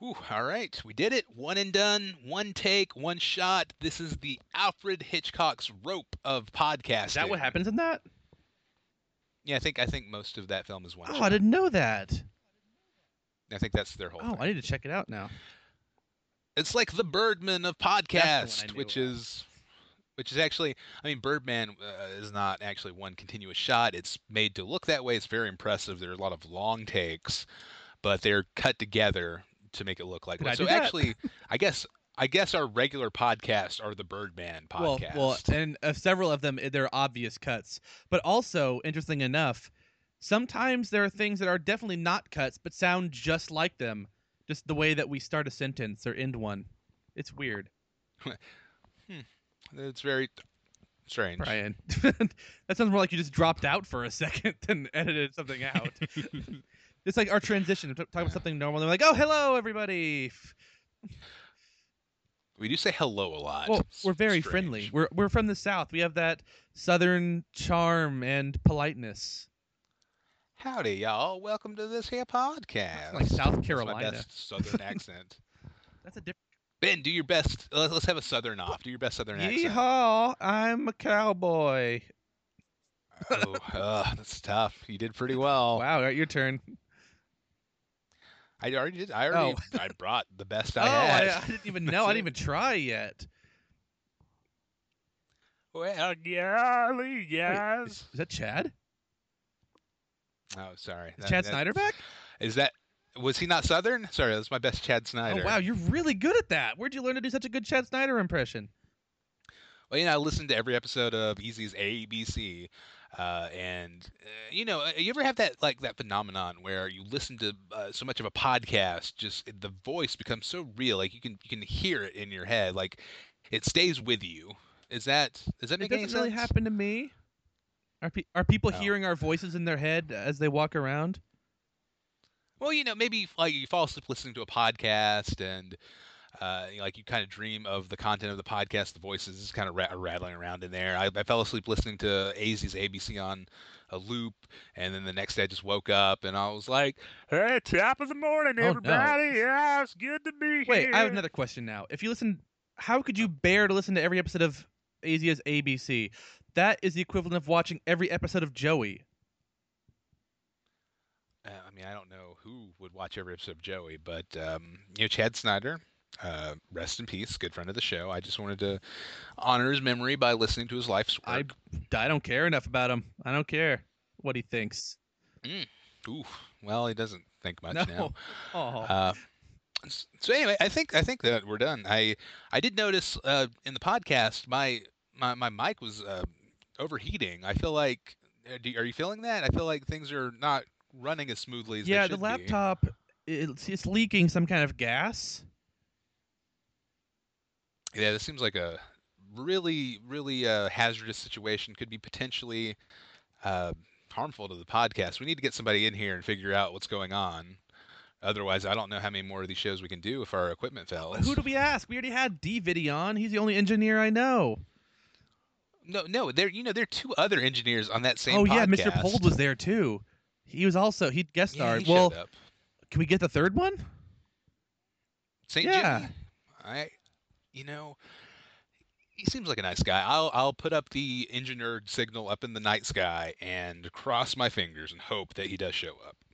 Whew, all right, we did it. One and done, one take, one shot. This is the Alfred Hitchcock's rope of podcasting. Is that what happens in that? Yeah, I think I think most of that film is one Oh, shot. I didn't know that. I think that's their whole Oh, thing. I need to check it out now. It's like the Birdman of That's podcast, the one I knew which about. is which is actually, I mean, Birdman uh, is not actually one continuous shot. It's made to look that way. It's very impressive. There are a lot of long takes, but they're cut together to make it look like Could one. I So do that? actually, I guess I guess our regular podcasts are the Birdman Well, podcast. well, and uh, several of them, they're obvious cuts. But also, interesting enough, sometimes there are things that are definitely not cuts, but sound just like them. Just the way that we start a sentence or end one. It's weird. It's very strange. Brian. That sounds more like you just dropped out for a second and edited something out. It's like our transition. We're talking about something normal. They're like, oh, hello, everybody. We do say hello a lot. Well, It's we're very strange. friendly. We're we're from the South. We have that Southern charm and politeness. Howdy, y'all. Welcome to this here podcast. Like South That's Carolina. my best Southern accent. That's a different. Ben, do your best. Let's let's have a Southern off. Do your best Southern accent. Yeehaw! I'm a cowboy. Oh, uh, that's tough. You did pretty well. Wow, all right, your turn. I already did. I already. Oh. I brought the best oh, I had. I, I didn't even know. I didn't even try yet. Well, golly, Wait, yes. is, is that Chad? Oh, sorry. Is That- Chad that- Snyder back? Is that? Was he not Southern? Sorry, that's my best Chad Snyder. Oh wow, you're really good at that. Where'd you learn to do such a good Chad Snyder impression? Well, you know, I listened to every episode of Easy's A B C, uh, and uh, you know, you ever have that like that phenomenon where you listen to uh, so much of a podcast, just the voice becomes so real, like you can you can hear it in your head, like it stays with you. Is that does that It make any doesn't really sense? happen to me. Are pe- are people Oh. hearing our voices in their head as they walk around? Well, you know, maybe like you fall asleep listening to a podcast, and uh, you know, like you kind of dream of the content of the podcast, the voices is kind of ra- rattling around in there. I, I fell asleep listening to A Z's A B C on a loop, and then the next day I just woke up and I was like, "Hey, top of the morning, Oh, no. everybody! Yeah, it's good to be Wait, here." I have another question now. If you listen, how could you bear to listen to every episode of A Z A's A B C? That is the equivalent of watching every episode of Joey. Uh, I mean, I don't know who would watch every episode of Joey, but um, you know, Chad Snyder, uh, rest in peace, good friend of the show. I just wanted to honor his memory by listening to his life's I work. I don't care enough about him. I don't care what he thinks. Ooh, well, he doesn't think much no. now. Oh. Uh, s- so anyway, I think I think that we're done. I I did notice uh, in the podcast my my, my mic was uh, overheating. I feel like uh, do, are you feeling that? I feel like things are not running as smoothly as yeah, they the should laptop it's, it's leaking some kind of gas. be. Yeah, this seems like a really really uh, hazardous situation. Could be potentially uh, harmful to the podcast. We need to get somebody in here and figure out what's going on. Otherwise, I don't know how many more of these shows we can do if our equipment fails. Who do we ask? We already had D Viddy on. He's the only engineer I know. No, no, there. You know, there are two other engineers on that same. oh yeah, podcast. Mister Pold was there too. He was also he guest Yeah, starred. he well, showed up. can we get the third one? Saint yeah. Jimmy. I, you know, he seems like a nice guy. I'll I'll put up the engineered signal up in the night sky and cross my fingers and hope that he does show up.